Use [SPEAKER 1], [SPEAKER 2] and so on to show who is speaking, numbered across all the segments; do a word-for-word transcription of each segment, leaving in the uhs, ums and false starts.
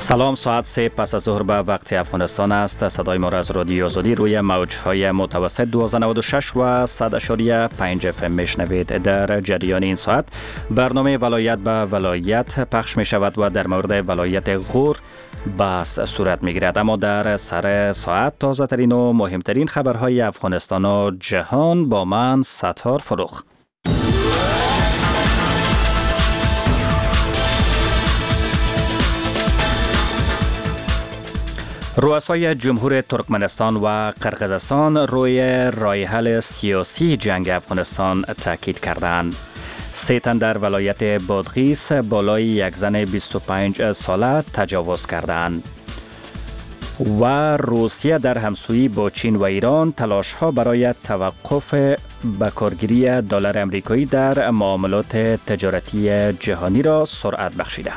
[SPEAKER 1] سلام، ساعت سه پس از ظهر به وقت افغانستان است. صدای ما را از رادیو آزادی روی موج‌های متوسط دویست و نود و شش و صد و پنج اف ام میشنوید. در جریان این ساعت برنامه ولایت به ولایت پخش می شود و در مورد ولایت غور بحث صورت می گیرد. اما در سر ساعت تازه ترین و مهمترین خبرهای افغانستان و جهان با من ستار فروخ. رؤسای جمهور ترکمنستان و قرقیزستان روی راه حل سیاسی جنگ افغانستان تاکید کردند. سه تن در ولایت بادغیس بالای یک زن بیست و پنج ساله تجاوز کردند. و روسیه در همسویی با چین و ایران تلاش‌ها برای توقف بکارگیری دلار آمریکایی در معاملات تجارتی جهانی را سرعت بخشیده.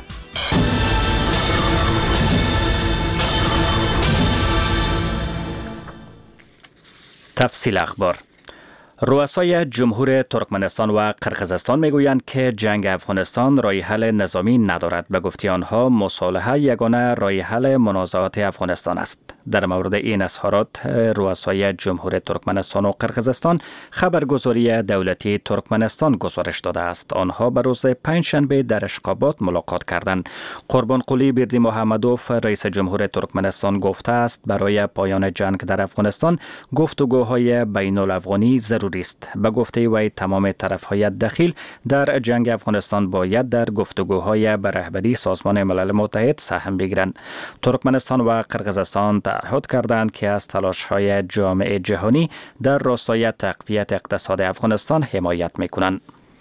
[SPEAKER 1] تفصیل اخبار. رؤسای جمهور ترکمنستان و قرقیزستان میگویند که جنگ افغانستان راه حل نظامی ندارد. به گفته آنها مصالحه یگانه راه حل منازعات افغانستان است. در مورد این اظهارات رؤسای جمهور ترکمنستان و قرقیزستان خبرگزاری دولتی ترکمنستان گزارش داده است. آنها به روز پنجشنبه در اشخابات ملاقات کردند. قربانقلی بردیمحمدوف رئیس جمهور ترکمنستان گفته است برای پایان جنگ در افغانستان گفتگوهای بین الافغانی ضروری است. به گفته وی تمام طرف‌های دخیل در جنگ افغانستان باید در گفتگوهای به رهبری سازمان ملل متحد سهم بگیرند. ترکمنستان و قرقیزستان تعهد کردند که از تلاش‌های جامعه جهانی در راستای تقویت اقتصاد افغانستان حمایت می‌کنند.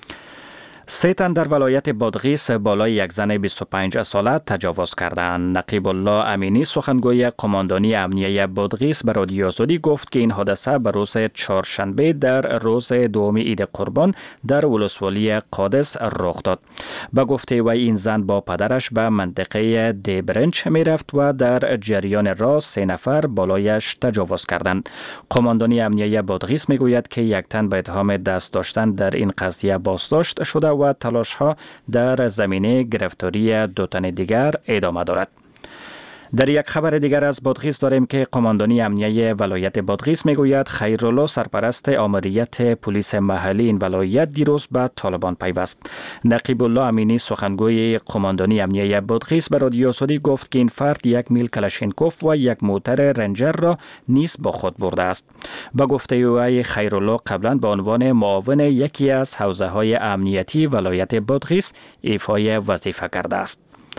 [SPEAKER 1] سه تن در ولایت بادغیس بالای یک زن بیست و پنج ساله تجاوز کردند. نقیب الله امینی سخنگوی قماندانی امنیه بادغیس به رادیو آزادی گفت که این حادثه به روز چهارشنبه در روز دوم عید قربان در ولسوالی قادس رخ داد. به گفته وی این زن با پدرش به منطقه دیبرنچ می رفت و در جریان راه سه نفر بالایش تجاوز کردند. قماندانی امنیه بادغیس می گوید که یک تن به اتهام دست داشتن در این قضیه بازداشت شده و تلاش ها در زمینه گرفتاری دو تن دیگر ادامه دارد. در یک خبر دیگر از بادغیس داریم که قماندانی امنیه ولایت بادغیس میگوید خیرالله سرپرست آمریت پلیس محلی این ولایت دیروز به طالبان پیوست. نقیب الله امینی سخنگوی قماندانی امنیه بادغیس به رادیو آزادی گفت که این فرد یک میل کلاشینکوف و یک موتر رنجر را نیز با خود برده است. با گفته وی خیرالله قبلا به عنوان معاون یکی از حوزه های امنیتی ولایت بادغیس ایفای وظیفه کرده است.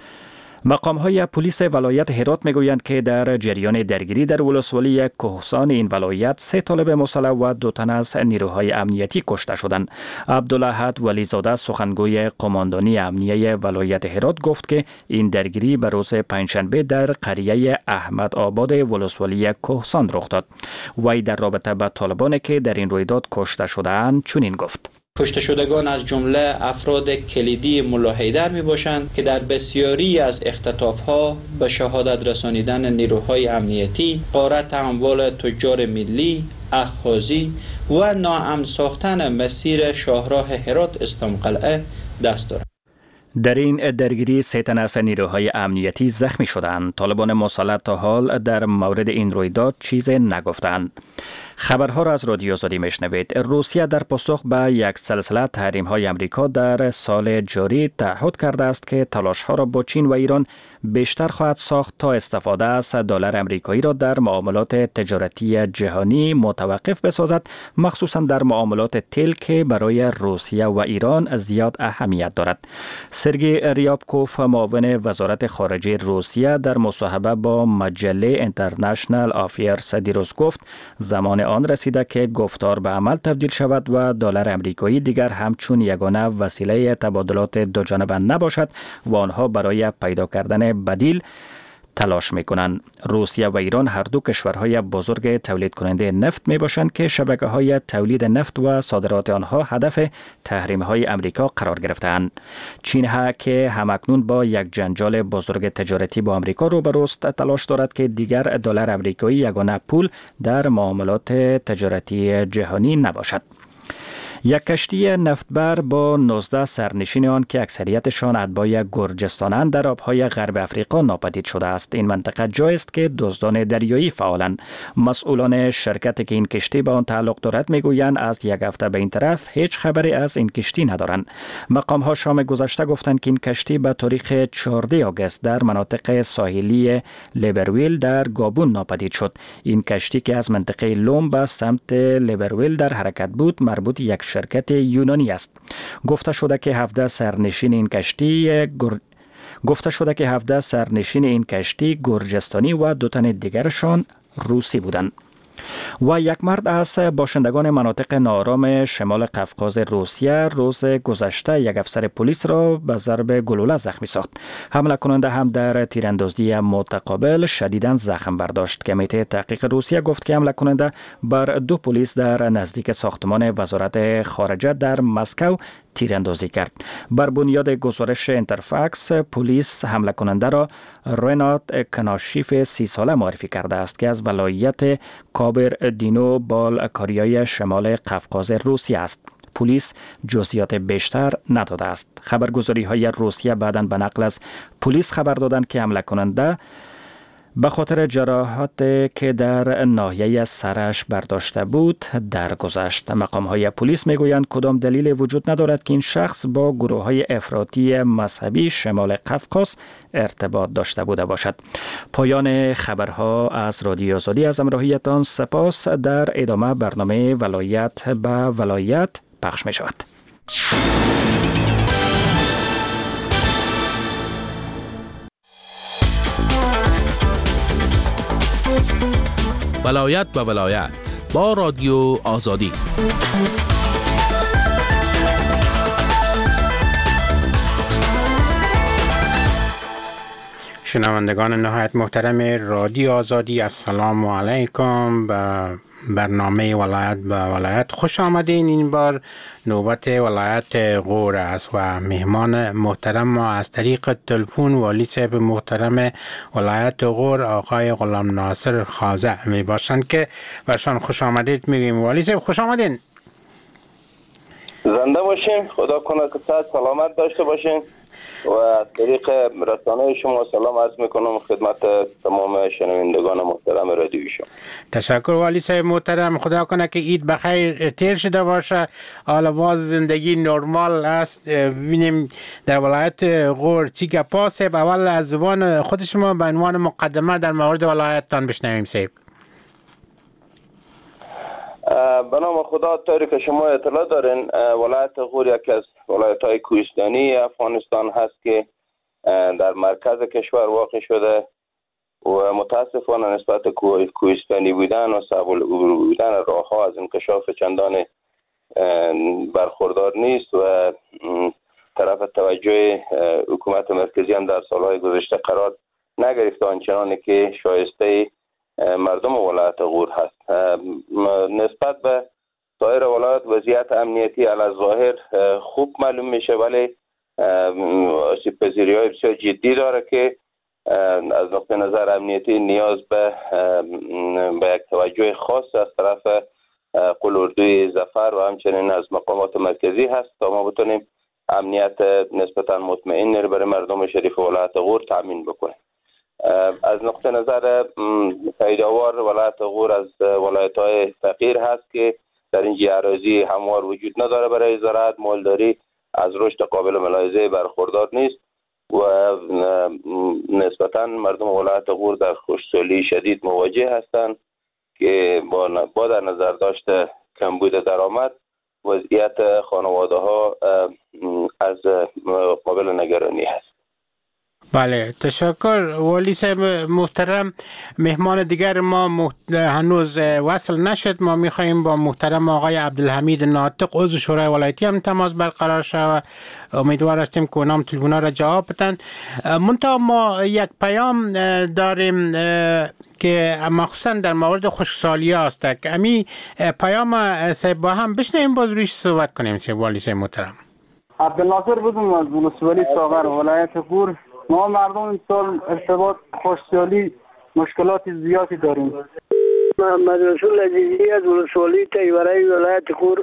[SPEAKER 1] مقام های پلیس ولایت هرات میگویند که در جریان درگیری در ولسوالی کهسان این ولایت سه طالب مسلح و دو تن از نیروهای امنیتی کشته شدند. عبدالاحد ولیزاده سخنگوی قماندانی امنیه ولایت هرات گفت که این درگیری به روز پنجشنبه در قریه احمد آباد ولسوالی کهسان رخ داد. وی در رابطه با طالبانی که در این رویداد کشته شده‌اند چنین گفت:
[SPEAKER 2] کشته شدگان از جمله افراد کلیدی ملا حیدر می باشند که در بسیاری از اختطاف‌ها به شهادت رسانیدن نیروهای امنیتی، غارت اموال تجار ملی، اخاذی و ناامن ساختن مسیر شاهراه هرات اسلام قلعه دست دارند.
[SPEAKER 1] در این درگیری سه تن از نیروهای امنیتی زخمی شدند. طالبان مسلح تا حال در مورد این رویداد چیزی نگفتند. خبرها را از رادیو آزادی میشنوید. روسیه در پاسخ به یک سلسله تحریم‌های آمریکا در سال جاری تعهد کرده است که تلاش‌ها را با چین و ایران بیشتر خواهد ساخت تا استفاده از دلار آمریکایی را در معاملات تجارتی جهانی متوقف بسازد، مخصوصا در معاملات تیل که برای روسیه و ایران زیاد اهمیت دارد. سرگئی ریابکوف معاون وزارت خارجه روسیه در مصاحبه با مجله اینترنشنال افیرز دیروز گفت زمان آن رسیده که گفتار به عمل تبدیل شود و دلار آمریکایی دیگر همچون یگانه وسیله تبادلات دو جانبه نباشد و آنها برای پیدا کردن بدیل تلاش میکنند. روسیه و ایران هر دو کشورهای بزرگ تولید کننده نفت می باشند که شبکه های تولید نفت و صادرات آنها هدف تحریم های امریکا قرار گرفتند. چین ها که همکنون با یک جنجال بزرگ تجارتی با امریکا روبروست تلاش دارد که دیگر دلار آمریکایی یگانه پول در معاملات تجارتی جهانی نباشد. یک کشتی نفتبر با نوزده سرنشین آن که اکثریتشان اتباع گرجستانند در آبهای غرب افریقا ناپدید شده است. این منطقه جایی است که دزدان دریایی فعالند. مسئولان شرکتی که این کشتی به آن تعلق دارد میگویند از یک هفته به این طرف هیچ خبری از این کشتی ندارند. مقام ها شام گذشته گفتند که این کشتی به تاریخ چهاردهم آگوست در مناطق ساحلی لیبرویل در گابون ناپدید شد. این کشتی که از منطقه لوم به سمت لیبرویل در حرکت بود مربوط یک شرکت یونانی است. گفته شده که هفده سرنشین این کشتی گر... گفته شده که هفده سرنشین این کشتی گرجستانی و دو تن دیگرشان روسی بودند. و یک مرد از باشندگان مناطق ناآرام شمال قفقاز روسیه روز گذشته یک افسر پلیس را به ضرب گلوله زخمی ساخت. حمله کننده هم در تیراندازی متقابل شدیداً زخم برداشت. کمیته تحقیق روسیه گفت که حمله کننده بر دو پلیس در نزدیک ساختمان وزارت خارجه در مسکو تیراندازی کرد. بر بنیاد گزارش اینترفاکس، پلیس حمله کننده را رنات کناشیف سی ساله معرفی کرده است که از ولایت کابر دینو بالکاریای شمال قفقاز روسیه است. پلیس جزئیات بیشتر نداده است. خبرگزاری های روسیه بعداً به نقل از پلیس خبر دادند که حمله کننده به خاطر جراحات که در ناحیه سرش برداشته بود درگذشت. مقام های پلیس میگویند کدام دلیل وجود ندارد که این شخص با گروه های افراطی مذهبی شمال قفقاز ارتباط داشته بوده باشد. پایان خبرها از رادیو آزادی. از همراهیتان سپاس. در ادامه برنامه ولایت به ولایت پخش می شود.
[SPEAKER 3] ولایت به ولایت با رادیو آزادی.
[SPEAKER 4] شنوندگان نهایت محترم رادیو آزادی، السلام علیکم. به برنامه ولایت به ولایت خوش آمدین. این بار نوبت ولایت غور است و مهمان محترم ما از طریق تلفن والی صاحب محترم ولایت غور آقای غلام ناصر خازع می باشند که برشان خوش آمدید میگیم. والی صاحب خوش آمدین.
[SPEAKER 5] زنده باشین، خدا کنه که صحت سلامت داشته باشین و از طریق رسانه شما سلام عرض میکنم خدمت تمام شنوندگان محترم رادیو شما.
[SPEAKER 4] تشکر والی صاحب محترم. خدا کنه که عید بخیر تیر شده باشه. حالا باز زندگی نرمال است. ببینیم در ولایت غور چی گپا صاحب. اول از زبان خود شما به عنوان مقدمه در مورد ولایتتان بشنویم صاحب.
[SPEAKER 5] به نام خدا، طوری که شما اطلاع دارین ولایت غور یکی از ولایت‌های کوهستانی افغانستان هست که در مرکز کشور واقع شده و متاسفانه نسبت کوهستانی بودن و صعب العبور بودن راه‌ها از انکشاف چندان برخوردار نیست و طرف توجه حکومت مرکزی هم در سالهای گذشته قرار نگرفته آنچنانی که شایسته مردم ولایت غور هست. نسبت به سایر ولایت وضعیت امنیتی علی ظاهر خوب معلوم میشه، ولی آسیب پذیری های بسیار جدی داره که از نقطه نظر امنیتی نیاز به به یک توجه خاص از طرف قلوردوی ظفر و همچنین از مقامات مرکزی هست تا ما بتونیم امنیت نسبتا مطمئن رو برای مردم شریف ولایت غور تامین بکنیم. از نقطه نظر پیداوار ولایت غور از ولایت‌های فقیر هست که در این اراضی هموار وجود نداره برای زراعت، مالداری از رشد قابل ملاحظه برخوردار نیست و نسبتاً مردم ولایت غور در خشکسالی شدید مواجه هستند که با با در نظر داشته کمبود درآمد وضعیت خانواده ها از قابل نگرانی هست.
[SPEAKER 4] بله، تشکر والی صاحب محترم. مهمان دیگر ما محت... هنوز وصل نشد. ما میخواییم با محترم آقای عبدالحمید ناطق عضو شورای ولایتی هم تماس برقرار شود. امیدوار هستیم که اونام تلفن‌ها را جواب بدن. منتها ما یک پیام داریم که مخصوصا در مورد خشکسالی است که امی پیام صاحب با هم بشنویم باز رویش صحبت کنیم. صاحب والی صاحب محترم.
[SPEAKER 6] عبدالناصر بودم از ولسوالی ساغر ولایت غور. ما مردم این سال ارتباط خشکسالی مشکلات زیادی داریم.
[SPEAKER 7] محمد رسول عزیزی از ولسوالی تیوره ولایت غور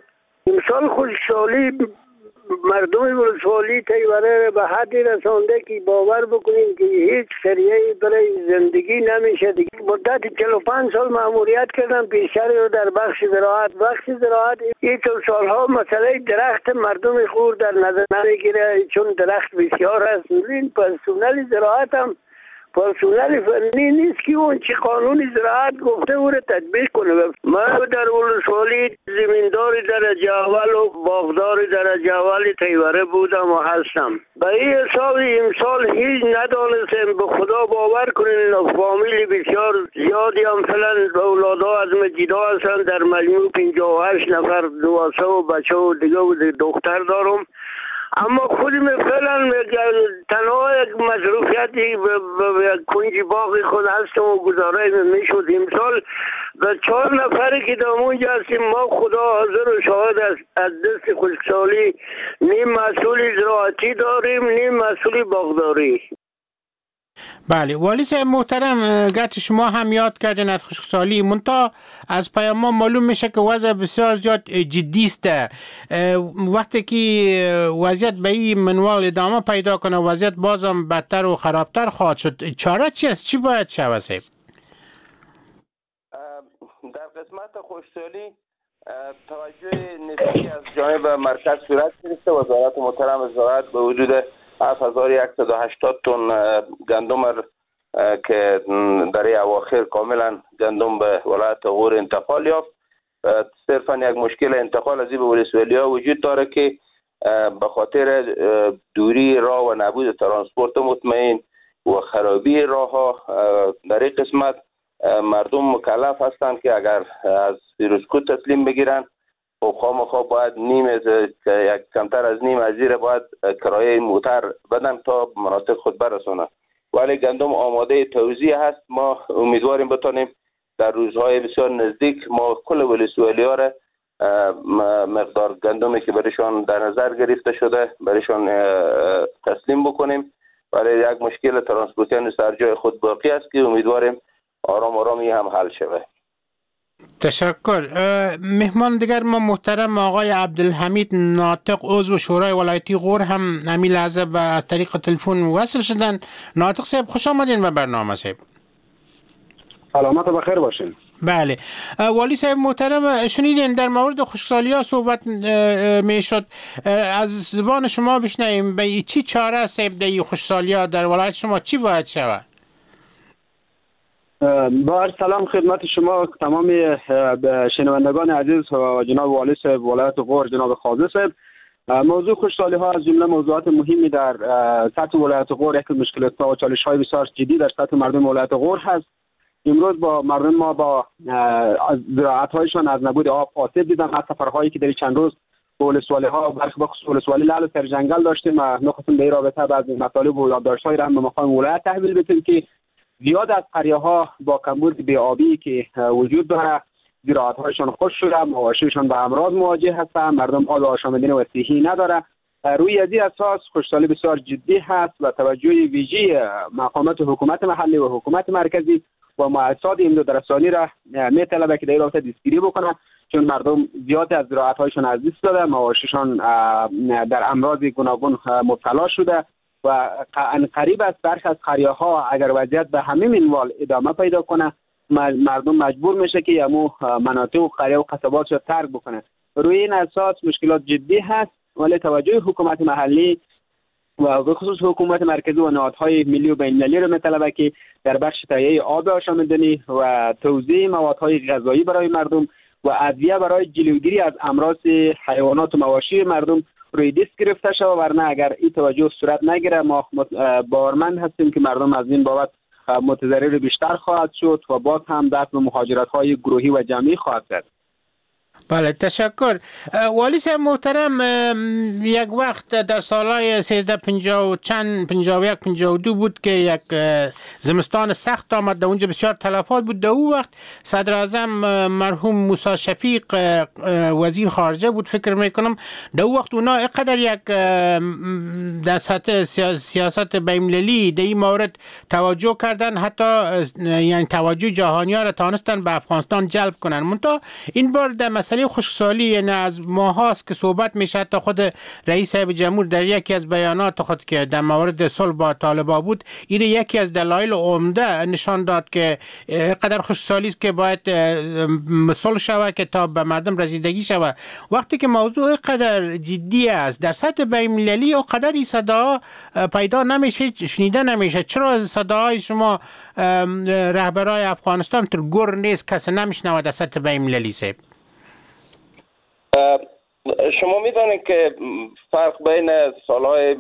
[SPEAKER 7] امسال خوشحالی مردم ولسوالی تیوره به حدی رسانده که باور بکنیم که هیچ خریه‌ای برای زندگی نمیشه. دیگه مدت چهل و پنج سال مأموریت کردم، بیشتر رو در بخش زراعت. بخش زراعت این چند سالها مسئله درخت مردم خور در نظر نمیگیره، چون درخت بسیار هست. این پرسونل زراعت هم پرسونل فنی نیست که اون چی قانون زراعت گفته او رو تطبیق کنه. من در ولسوالی زمینداری درجه اول و باغداری درجه اول تیوره بودم و هستم. به این حساب امسال هیچ ندانستم. به خدا باور کنین فامیلی بسیار زیادی هم فعلا اولادها از مجیدا هستن، در مجموع پنجاه و هشت نفر نواسه و بچه و دیگه و دختر دارم. اما خودم فعلا تنها یک مصروفیتی به کنج باقی خود هستم و گزاره میشد. امسال به چهار نفری که در اونجا هستیم ما خدا حاضر و شاهد است، از دست خشکسالی نیم مسئول زراعتی داریم، نیم مسئول باغداری.
[SPEAKER 4] بله والی صاحب محترم، گرچه شما هم یاد کردین از خشکسالی، منتها از پیام ما معلوم میشه که وضع بسیار زیاد جدی است. وقتی که وضعیت به این منوال ادامه پیدا کنه وضعیت بازم بدتر و خرابتر خواهد شد. چاره چی است؟ چی باید شود صاحب؟
[SPEAKER 5] در قسمت خشکسالی توجه نسبی از جانب مرکز صورت گرفته. وزارت محترم زراعت به وجود هفت هزار و صد و هشتاد تن گندم که در اواخر کاملا گندم به ولایت غور انتقال یافت. صرفا یک مشکل انتقال از این به ولسوالی‌ها وجود داره که به خاطر دوری راه و نبود ترانسپورت مطمئن و خرابی راه ها در این قسمت مردم مکلف هستند که اگر از فیروزکو تسلیم بگیرن و خامخا باید نیم از یک کمتر از نیم از زیر باید کرایه موتر بدن تا مناطق خود برسونن. ولی گندم آماده توزیع هست. ما امیدواریم بتونیم در روزهای بسیار نزدیک ما کل ولسوالی‌ها را مقدار گندمی که برایشان در نظر گرفته شده برایشان تسلیم بکنیم. ولی یک مشکل ترانسپورتی سر جای خود باقی است که امیدواریم آرام آرامی هم حل شود.
[SPEAKER 4] تشکر. مهمان دیگر ما محترم آقای عبدالحمید ناطق عضو شورای ولایتی غور هم همین لحظه از طریق تلفن وصل شدن. ناطق صاحب خوش آمدین به برنامه صاحب.
[SPEAKER 8] سلامت و بخیر باشین.
[SPEAKER 4] بله والی صاحب محترم، شنیدین در مورد خشکسالی ها صحبت می شد، از زبان شما بشنویم به چی چاره صاحب در خشکسالی ها در ولایت شما چی باید شود؟
[SPEAKER 8] با سلام خدمت شما تمام شنوندگان عزیز و جناب والی صاحب ولایت غور جناب خازه صاحب. موضوع خشکسالی ها از جمله موضوعات مهمی در سطح ولایت غور، یک مشکلات و چالش های بسیار جدی در سطح مردم ولایت غور هست. امروز با مردم ما با زراعت هایشان از نبود آب آسیب دیدن. از سفرهایی که در چند روز به ولسوالی ها برخی بخصوص ولسوالی لعل سر جنگل داشتیم و نخواستیم به این رابطه بعض مطالب و یادداشت‌های را هم به مقام ولایت تحویل بدیم که زیاد از قریه ها با کمبود بی‌آبی که وجود داره زراعت هایشان خشک شده، مواشیشان با امراض مواجه هستند، مردم آب آشامیدنی و صحی نداره. روی ازی اساس خشکسالی بسیار جدی هست و توجه ویژه مقامات حکومت محلی و حکومت مرکزی و مؤسسات امدادرسانی را میطلبه که در این رابطه دستگیری بکنه، چون مردم زیاد از زراعت هایشان از دست داده، مواشیشان در امراض گوناگون مبتلا شده و قریب است برخی از قریه ها اگر وضعیت به همین منوال ادامه پیدا کنه مردم مجبور میشه که امو مناطق و قریه و قصبات را ترک بکنه. روی این اساس مشکلات جدی هست، ولی توجه حکومت محلی و به خصوص حکومت مرکزی و نهادهای ملی و بین‌المللی را میطلبه که در بخش تهیه آب آشامیدنی و توزیع موادهای غذایی برای مردم و ادویه برای جلوگیری از امراض حیوانات و مواشی مردم روی دست گرفته شود، ورنه اگر این توجه صورت نگیره ما باورمند هستیم که مردم از این بابت متضرر بیشتر خواهد شد و باز هم دست به مهاجرت‌های گروهی و جمعی خواهد زد.
[SPEAKER 4] بله تشکر. والی صاحب محترم، یک وقت در سالهای سیزده پنجاه و چند پنجاه و یک پنجاه و دو بود که یک زمستان سخت آمد، در اونجا بسیار تلفات بود. در اون وقت صدر اعظم مرحوم موسی شفیق وزیر خارجه بود فکر میکنم، در اون وقت اونا اقدر یک در سطح سیاست بین‌المللی در این مورد توجه کردن، حتی یعنی توجه جهانی ها را توانستن به افغانستان جلب کنن. منتها این بار در مسئله مسئله خشکسالی یعنی از ماهاست که صحبت میشه. تا خود رئیس صاحب جمهور در یکی از بیانات خود که در مورد صلح با طالبان بود، این یکی از دلایل عمده نشان داد که قدر خشکسالی است که باید صلح شود که تا به مردم رسیدگی شود. وقتی که موضوع قدر جدی است در سطح بین المللی، او قدر این صدا پیدا نمیشه، شنیده نمیشه. چرا صداهای شما رهبرای افغانستان تر گر نیست، کسی نمیشنوه در سطح بین المللی؟ صاحب
[SPEAKER 5] شما میدانید که فرق بین سالهای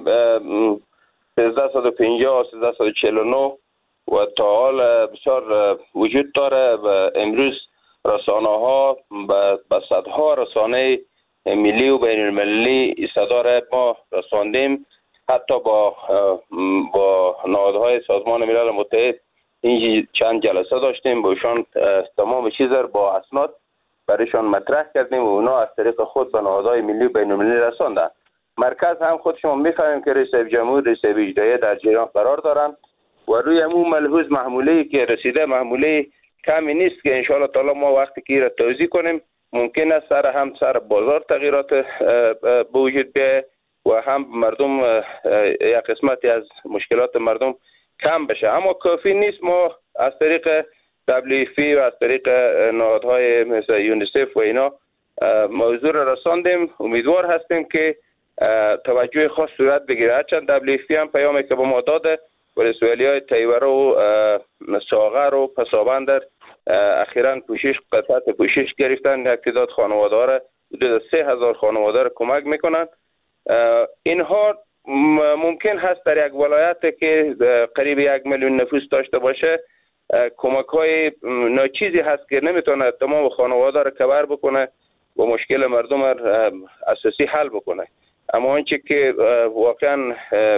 [SPEAKER 5] سیزده صد و پنجاه و سیزده صد و چهل و نه و تا حال بسیار وجود داره و امروز رسانه ها به صدها رسانه ملی و بین المللی صدا را ما رساندیم. حتی با با نهادهای سازمان ملل متحد این چند جلسه داشتیم، با ایشان تمام چیز را با اسناد برایشان مطرح کردیم و اونا از طریق خود به نهادهای ملی و بین المللی رساندن. مرکز هم خود شما می‌فهمیم که رئیس جمهور، رئیس اجرایی در جریان قرار دارن و روی همون ملحوظ محموله که رسیده محموله کمی نیست که ان شاء الله تعالی ما وقتی که را توضیح کنیم ممکن است سر هم سر بازار تغییرات به وجود بیاید و هم مردم یک قسمتی از مشکلات مردم کم بشه. اما کافی نیست. ما از طریق دبلیو اف پی و از طریق نهادهای مثل یونیسف و اینا موضوع را رساندیم. امیدوار هستیم که توجه خاص صورت بگیره. هرچند دبلیو اف پی هم پیامی که به ما داده ولسوالی های تیوره و ساغر و پسابندر اخیراً پوشش قطعات پوشش گرفتن. یک تعداد خانواده ها را حدود سه هزار خانواده را کمک میکنند. اینها ممکن هست در یک ولایت که قریب یک میلیون نفوس داشته باشه کمک های ناچیزی هست که نمیتونه تمام خانواده را کور بکنه و مشکل مردم را اساسی حل بکنه. اما آنچه که واقعا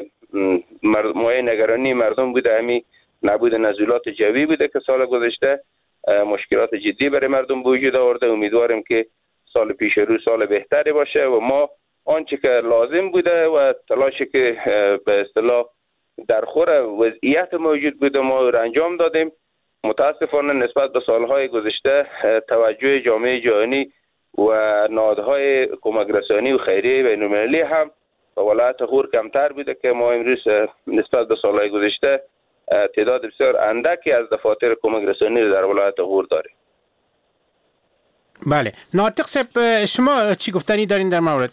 [SPEAKER 5] مایه نگرانی مردم بوده همین نبود نزولات جوی بوده که سال گذشته مشکلات جدی برای مردم به وجود آورده. امیدواریم که سال پیش رو سال بهتری باشه و ما آنچه که لازم بوده و تلاشی که به اصطلاح در خور وضعیت موجود بوده ما را انجام دادیم. متاسفانه نسبت به سالهای گذشته توجه جامعه جهانی و نهادهای کمک رسانی و خیریه بین المللی هم به ولایت غور کمتر بوده که ما امروز نسبت به سالهای گذشته تعداد بسیار اندکی از دفاتر کمک رسانی رو در ولایت غور داریم.
[SPEAKER 4] بله، ناطق صاحب شما چی گفتنی دارین در مورد؟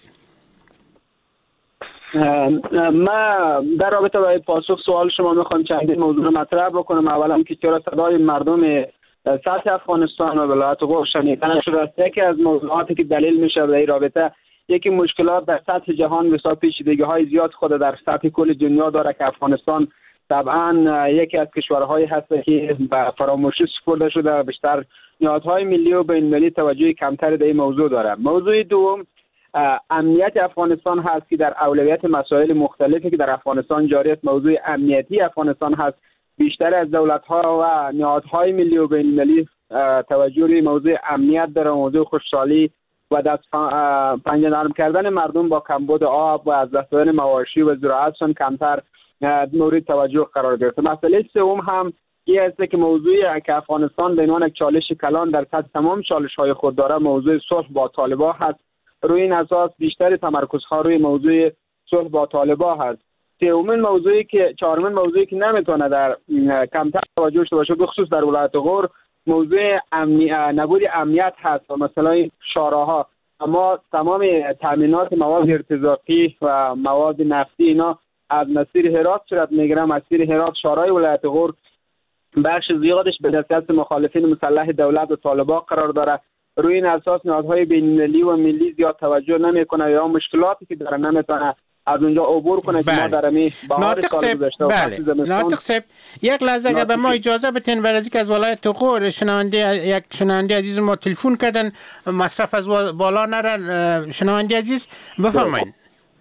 [SPEAKER 8] ما در رابطه با پاسخ سوال شما میخوام چندین موضوع رو مطرح بکنم. اولا که چرا صدای مردم سطح افغانستان و ولایت غور شنیده نشده است. یکی از موضوعاتی که دلیل میشه در این رابطه یکی مشکلات در سطح جهان بسیار پیچیدگی های زیاد خود در سطح کل دنیا داره که افغانستان طبعا یکی از کشورهایی هست که به فراموشی سپرده شده و بیشتر نهادهای ملی و بین المللی توجه کمتری به این موضوع داره. موضوع دوم امنیت افغانستان هست که در اولویت مسائل مختلفی که در افغانستان جاری است موضوع امنیتی افغانستان هست. بیشتر از دولت‌ها و نهادهای ملی و بین المللی توجه روی موضوع امنیت داره، موضوع خوشحالی و دست پنجه نرم کردن مردم با کمبود آب و از دست دادن مواشی و زراعتشون کمتر مورد توجه قرار گرفته. مسئله سوم هم این است که موضوع که افغانستان به عنوان یک چالش کلان در سطح تمام چالش‌های خود داره موضوع صلح با طالبان هست. روی این اساس بیشتر تمرکزها روی موضوع صلح با طالبان هست. سومین موضوعی که چهارمین موضوعی که نمیتونه در کمتر توجه داشته باشه به خصوص در ولایت غور موضوع امنی... نبود امنیت هست و مثلا شاراها. اما تمام تامینات مواد ارتزاقی و مواد نفتی اینا از مسیر هرات صورت میگیره. مسیر هرات شارای ولایت غور بخش زیادش به دست مخالفین مسلح دولت و طالبان قرار داره. روی این اساس نهادهای بین‌المللی و ملی زیاد توجه نمیکنه یا مشکلاتی که داره نمیتونه از اونجا عبور کنه.
[SPEAKER 4] بله.
[SPEAKER 8] که ما در می
[SPEAKER 4] ناطق صاحب بله. ناطق صاحب یک لحظه اگر به ما اجازه بدین، برای اینکه از ولایت غور شنونده یک شنونده عزیز ما تلفن کردن مصرف از بالا نرن. شنونده عزیز بفرمایید.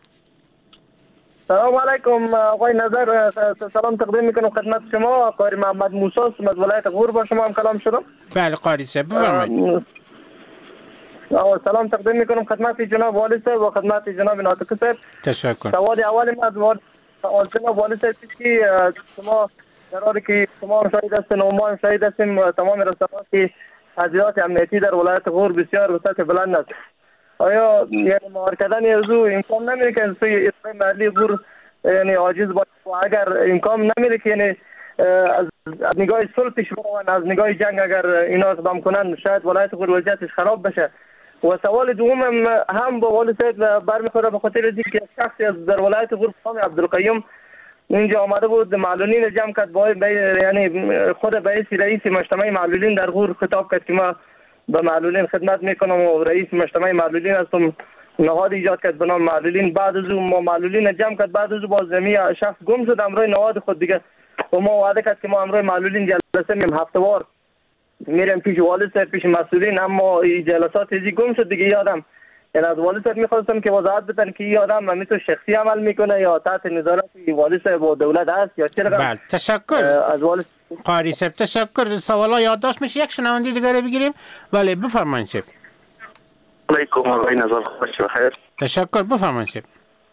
[SPEAKER 9] سلام علیکم آقای نظر، سلام تقدیم میکنم خدمت شما. قاری محمد موسی از ولایت غور با شما هم کلام شدم.
[SPEAKER 4] بله قاری صاحب بفرمایید.
[SPEAKER 9] سلام تقدیم میکنم خدمت جناب والی صاحب و خدمت جناب ناطق صاحب.
[SPEAKER 4] تشکر.
[SPEAKER 9] سوال اول ما از جناب والی صاحب که شما در حالی که شما هم شاهد هستین و ما هم شاهد هستیم تمام رسانه‌ها که تجهیزات امنیتی در ولایت غور بسیار به سطح بلند است. آیا یعنی مهار کردن از او امکان نمیره که سوی اداره محلی غور یعنی عاجز باشه و اگر امکان نمیره که یعنی از از نگاه صلح پیش بروند، از نگاه جنگ اگر اینا اقدام کنند شاید ولایت غور وضعیتش خراب بشه. و سوال دوم هم, هم با والی صاحب برمیخوره به خاطر اینکه شخصی از در ولایت غور نام عبدالقیوم اینجا آمده بود معلولین جمع کرد با یعنی خود رئیس رئیس مجتمع معلولین در غور خطاب کرد که ما به معلولین خدمت میکنم و رئیس مجتمع معلولین هستم، نهاد ایجاد کرد به نام معلولین. بعد از اون ما معلولین جمع کرد، بعد از اون باز زمین شخص گم شد امروی نهاد خود دیگه و ما وعده کرد که ما امروی معلولین جلسه میم هفته‌وار میریم پیش والی صاحب پیش مسئولین، اما این جلسات ازی گم شد دیگه. یادم یعنی از والی صاحب میخواستم که وضاحت بدن که این آدم همیتو شخصی عمل میکنه یا تحت نظارت والی صاحب و دولت هست یا چه رقم؟
[SPEAKER 4] بله تشکر
[SPEAKER 9] از والی
[SPEAKER 4] قاری صاحب، تشکر. سوالا یادداشت میشه، یک شنونده دیگه رو بگیریم. بله بفرمایید صاحب.
[SPEAKER 10] علیکم آقای نظر خوش بخیر.
[SPEAKER 4] تشکر، بفرمایید صاحب.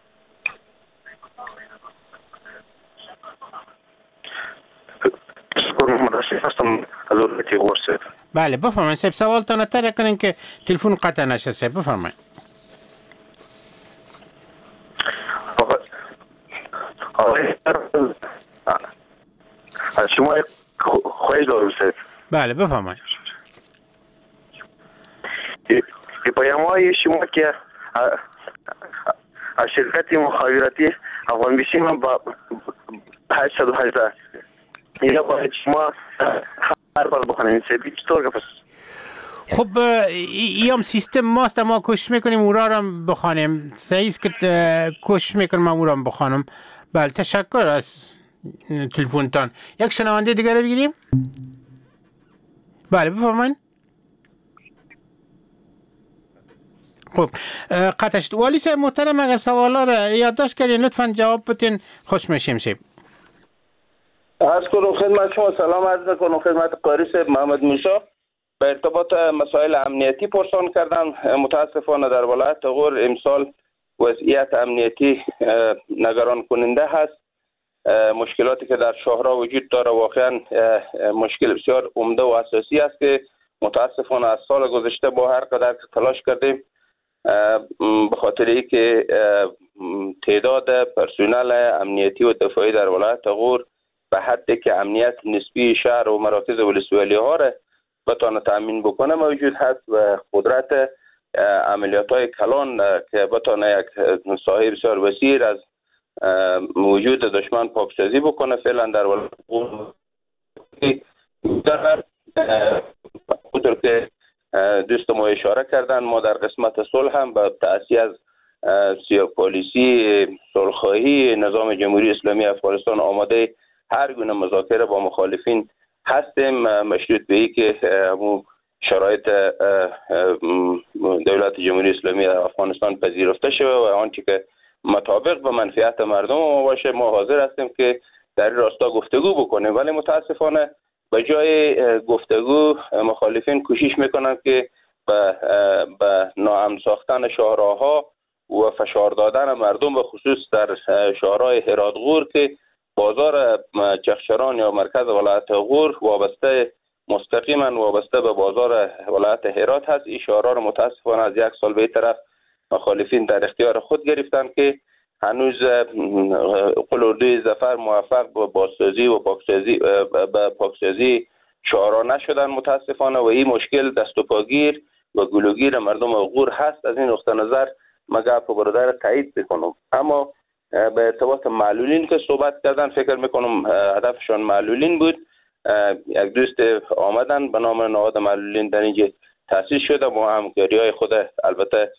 [SPEAKER 10] شکر محمد رشید هستم از ولایت غور صاحب.
[SPEAKER 4] بله بفرمایید صاحب، سوالتان تر کنین که تلفن قطع نشه صاحب. بفرمایید.
[SPEAKER 10] آقای از شما خواهی دارم صاحب.
[SPEAKER 4] بله بفرمایید.
[SPEAKER 10] پیام‌های شما که از شرکت مخابراتی افغان بیسیم با هشتصد و هجده اینا باید شما هر بار بخونیم سیبی چطور گفت؟
[SPEAKER 4] خب ای هم سیستم ماست، ما کوشش میکنیم او را هم بخوانیم. صحیح است که کوشش میکنم او را هم بخوانم. بله تشکر از تلفنتان. یک شنونده دیگر رو بگیریم. بله بفرمایید. خب قطع شد. والی صاحب محترم اگر سوالا را یادداشت کردین لطفا جواب بدین، خوش میشیم صاحب.
[SPEAKER 5] عرض کنم خدمت شما، سلام عرض کنم خدمت قاری صاحب محمد موسی. به ارتباط مسائل امنیتی پرسان کردن. متاسفانه در ولایت غور امسال وضعیت امنیتی نگران کننده هست. مشکلاتی که در شهرها وجود داره واقعا مشکل بسیار عمده و اساسی است که متاسفانه از سال گذشته با هر قدر تلاش کردیم به خاطر اینکه تعداد پرسنل امنیتی و دفاعی در ولایت غور به حدی که امنیت نسبی شهر و مراکز ولسوالی ها را بتانه تامین بکنه موجود هست و قدرت عملیات های کلان که بتانه یک ساحه بسیار وسیع از وجود دشمن پاکسازی بکنه فعلا در ولایت غور. اونطور که دوست ما اشاره کردن ما در قسمت صلح هم به تأسیس از سیاه پالیسی صلح‌خواهی نظام جمهوری اسلامی افغانستان آماده هر گونه مذاکره با مخالفین هستیم، مشروط به این که شرایط دولت جمهوری اسلامی افغانستان پذیرفته شود و آنچه که مطابق به منفعت مردم ما باشه ما حاضر هستیم که در این راستا گفتگو بکنیم. ولی متاسفانه به جای گفتگو مخالفین کوشش میکنند که به به ناامن ساختن شهرها و فشار دادن مردم به خصوص در شهرهای هرات غور که بازار چخشران یا مرکز ولایت غور وابسته مستقیما وابسته به بازار ولایت هرات هست. این شهرها را متاسفانه از یک سال به این طرف مخالفین در اختیار خود گرفتند که هنوز قلوردوی ظفر موفق به بازسازی و پاکسازی به پاکسازی شهرها نشدن متاسفانه و این مشکل دست و پاگیر و گلوگیر مردم غور هست. از این نقطه نظر ما گپ برادر تایید بکنم. اما به ارتباط معلولین که صحبت کردن فکر میکنم هدفشان معلولین بود. یک دوست آمدن به نام نهاد معلولین در اینجا تأسیس شده با همکاری های خود البته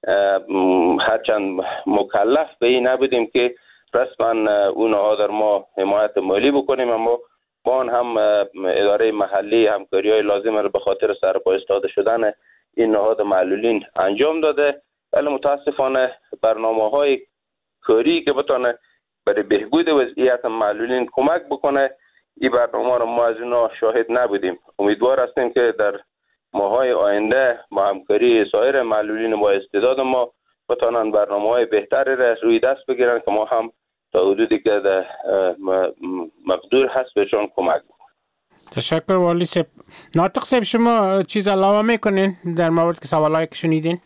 [SPEAKER 5] هرچند مکلف به این نبودیم که رسما اون نهاد در ما حمایت مالی بکنیم اما با آن هم اداره محلی همکاری های لازم را به خاطر سرپا استاده شدن این نهاد معلولین انجام داده. ولی متاسفانه برنامه های کاری که بتونه برای بهبود وضعیت معلولین کمک بکنه این برنامه را ما از اینا شاهد نبودیم. امیدوار هستیم که در ماهای آینده با همکاری سایر معلولین با استعداد ما بتانن برنامه‌های بهتری را روی دست بگیرن که ما هم تا حدودی که مقدور هست بهشون کمک بکنیم.
[SPEAKER 4] تشکر والی صاحب. ناطق صاحب شما چیز علاوه میکنین در مورد که سوالایی که شنیدین؟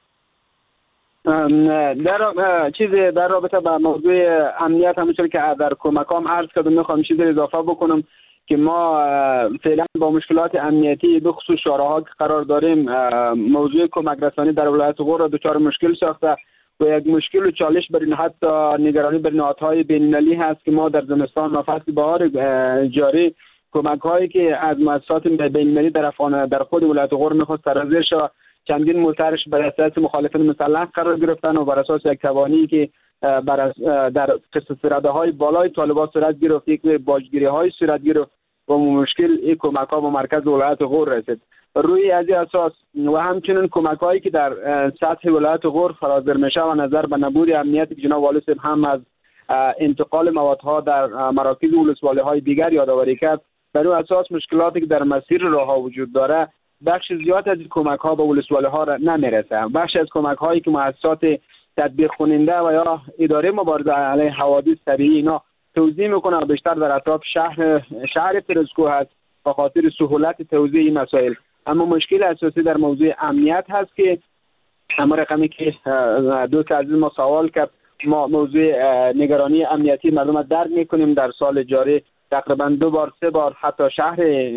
[SPEAKER 8] در چیز در رابطه با موضوع امنیت همونطور که در کمکام عرض کردم میخوام چیز اضافه بکنم که ما فعلا با مشکلات امنیتی به خصوص شوراها که قرار داریم موضوع کمک رسانی در ولایت غور را دچار مشکل ساخته و یک مشکل و چالش بر حتی نگرانی بر نهادهای بین‌المللی هست که ما در زمستان و فصل بهار جاری کمک هایی که از مؤسسات بین‌المللی در افغان در خود ولایت غور میخواست سرازیر شود چندین موترش بر اساس مخالفین مسلح قرار گرفتن و بر اساس یک توانی که بر در قصه های بالای طالبان صورت گرفت، یک باجگیری های صورت گرفت و مشکل این کمک ها به مرکز ولایت غور رسید. روی از این اساس و همچنین کمک هایی که در سطح ولایت غور فرازیر میشه و نظر به نبود امنیتی که جناب والی صاحب هم از انتقال موادها در مراکز ولسوالی های دیگر یادآوری کرد، بر اون اساس مشکلاتی که در مسیر راه ها وجود داره بخش زیاد از کمک ها به ولسوالی ها را نمیرسه. بخش از کمک هایی که مؤسسات تطبیق کننده و یا اداره مبارزه علیه حوادث طبیعی اینا توزیع میکنه و بیشتر در اطراف شهر شهر ترسکو هست به خاطر سهولت توزیع این مسائل. اما مشکل اساسی در موضوع امنیت هست که اما رقمی که دوست عزیز ما سوال کرد، ما موضوع نگرانی امنیتی مردم درک میکنیم. در سال جاری تقریبا دو بار سه بار حتی شهر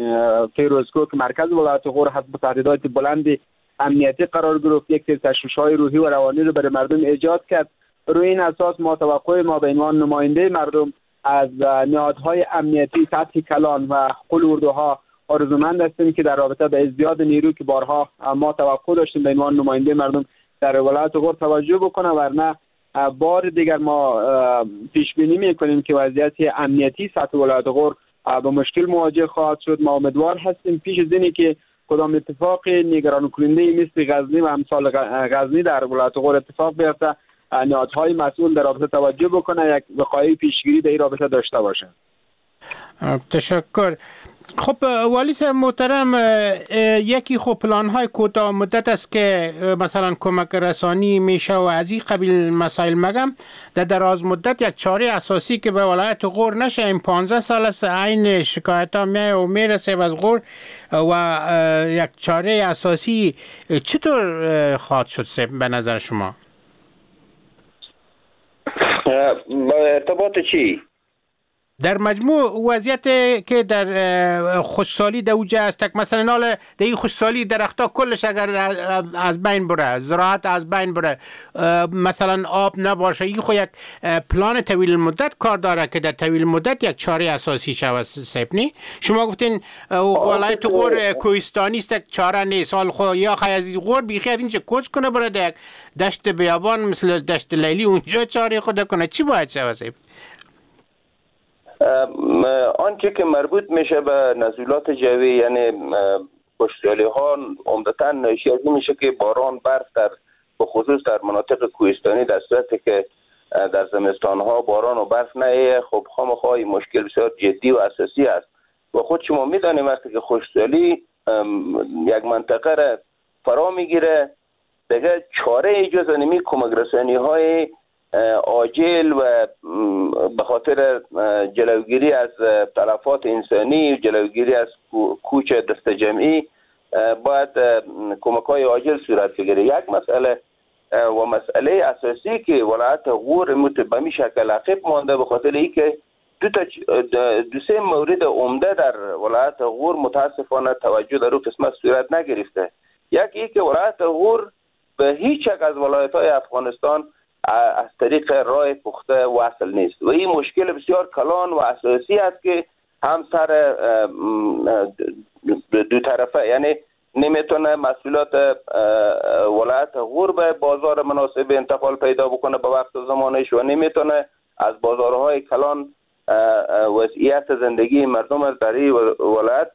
[SPEAKER 8] فیروزکوه که مرکز ولایت غور هست با تهدیدات بلند امنیتی قرار گرفت، یک سری تشویش‌های روحی و روانی رو برای مردم ایجاد کرد. روی این اساس ما توقع ما به عنوان نماینده مردم از نهادهای امنیتی سطح کلان و قل اردوها آرزومند هستیم که در رابطه به ازدیاد نیرو که بارها ما توقع داشتیم به عنوان نماینده مردم در ولایت غور توجه بکنه، ورنه بار دیگر ما پیش بینی میکنیم که وضعیت امنیتی سطح ولایت غور با مشکل مواجه خواهد شد. ما امیدوار هستیم پیش از اینی که کدام اتفاق نگران کننده مثل غزنی و امثال غزنی در ولایت غور اتفاق بیفته، نهادهای مسئول در رابطه توجه بکنه، یک وقایع پیشگیری در این رابطه داشته باشه.
[SPEAKER 4] تشکر. خب والی صاحب محترم، یکی خب پلان های کوتاه مدت است که مثلا کمک رسانی میشه و از این قبیل مسائل مگم در دراز مدت یک چاره اساسی که به ولایت غور نشه. این پانزده سال است این شکایت ها می و میرسه از غور و یک چاره اساسی چطور خواهد شد صاحب به نظر شما؟
[SPEAKER 5] با ارتباط چی؟
[SPEAKER 4] در مجموع وضعیت که در خوشسالی در اوجه است، مثلا نال در این خوشسالی درختها کلش اگر از بین بره، زراعت از بین بره، مثلا آب نباشه، این خو یک پلان طویل مدت کار داره که در طویل مدت یک چاره اساسی شود سپنی. شما گفتین ولایت غور کوهستانی است، یک چاره نیست. حال خو یا خی از غور بیخی از اینجا کوچ کنه بره در دشت بیابان مثل دشت لیلی اونجا چاره خود کنه، چی باید شود؟
[SPEAKER 5] آنچه که مربوط میشه به نزولات جوی یعنی خشکسالی ها عمدتاً ناشی از این میشه که باران برف در به خصوص در مناطق کوهستانی در صورتی که در زمستان ها باران و برف نه، خب خامخا مشکل بسیار جدی و اساسی است و خود شما میدانیم وقتی که خشکسالی یک منطقه را فرا میگیره دیگه چاره جز نمی کمک رسانی های عاجل و به خاطر جلوگیری از تلفات انسانی، جلوگیری از کوچ دست جمعی باید کمک های عاجل صورت بگیره. یک مسئله و مسئله اساسی که ولایت غور به می شکل عقب مانده به خاطر اینکه دو تا دو سه مورد عمده در ولایت غور متاسفانه توجه در اون قسمت صورت نگرفته. یکی ای که ولایت غور به هیچ یک از ولایت‌های افغانستان از طریق راه پخته وصل نیست و این مشکل بسیار کلان و اساسی است که هم سر دو طرفه، یعنی نمیتونه مسئولات ولایت غور به بازار مناسب انتقال پیدا بکنه به وقت و زمانش و نمیتونه از بازارهای کلان وضعیت زندگی مردم در این ولایت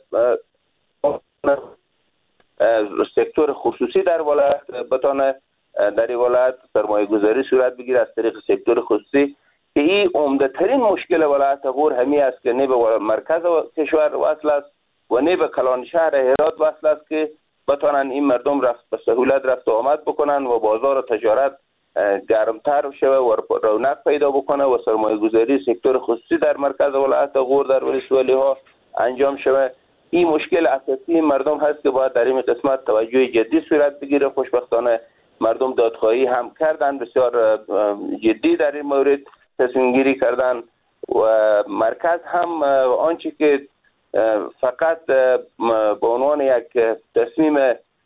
[SPEAKER 5] سکتور خصوصی در ولایت بتونه در این ولایت سرمایه گذاری صورت بگیره از طریق سکتور خصوصی که این عمده ترین مشکل ولایت غور همین است که نه به مرکز کشور وصل است و نه به کلان شهر هرات وصل است که بتونن این مردم رفت به سهولت رفت و آمد بکنن و بازار و تجارت گرمتر شوه و رونق پیدا بکنه و سرمایه گذاری سکتور خصوصی در مرکز ولایت غور در ولسوالی ها انجام شود. این مشکل اساسی مردم هست که باید در این قسمت توجه جدی صورت بگیره. خوشبختانه مردم دادخواهی هم کردن، بسیار جدی در این مورد تصمیم گیری کردن و مرکز هم آنچه که فقط به عنوان یک تصمیم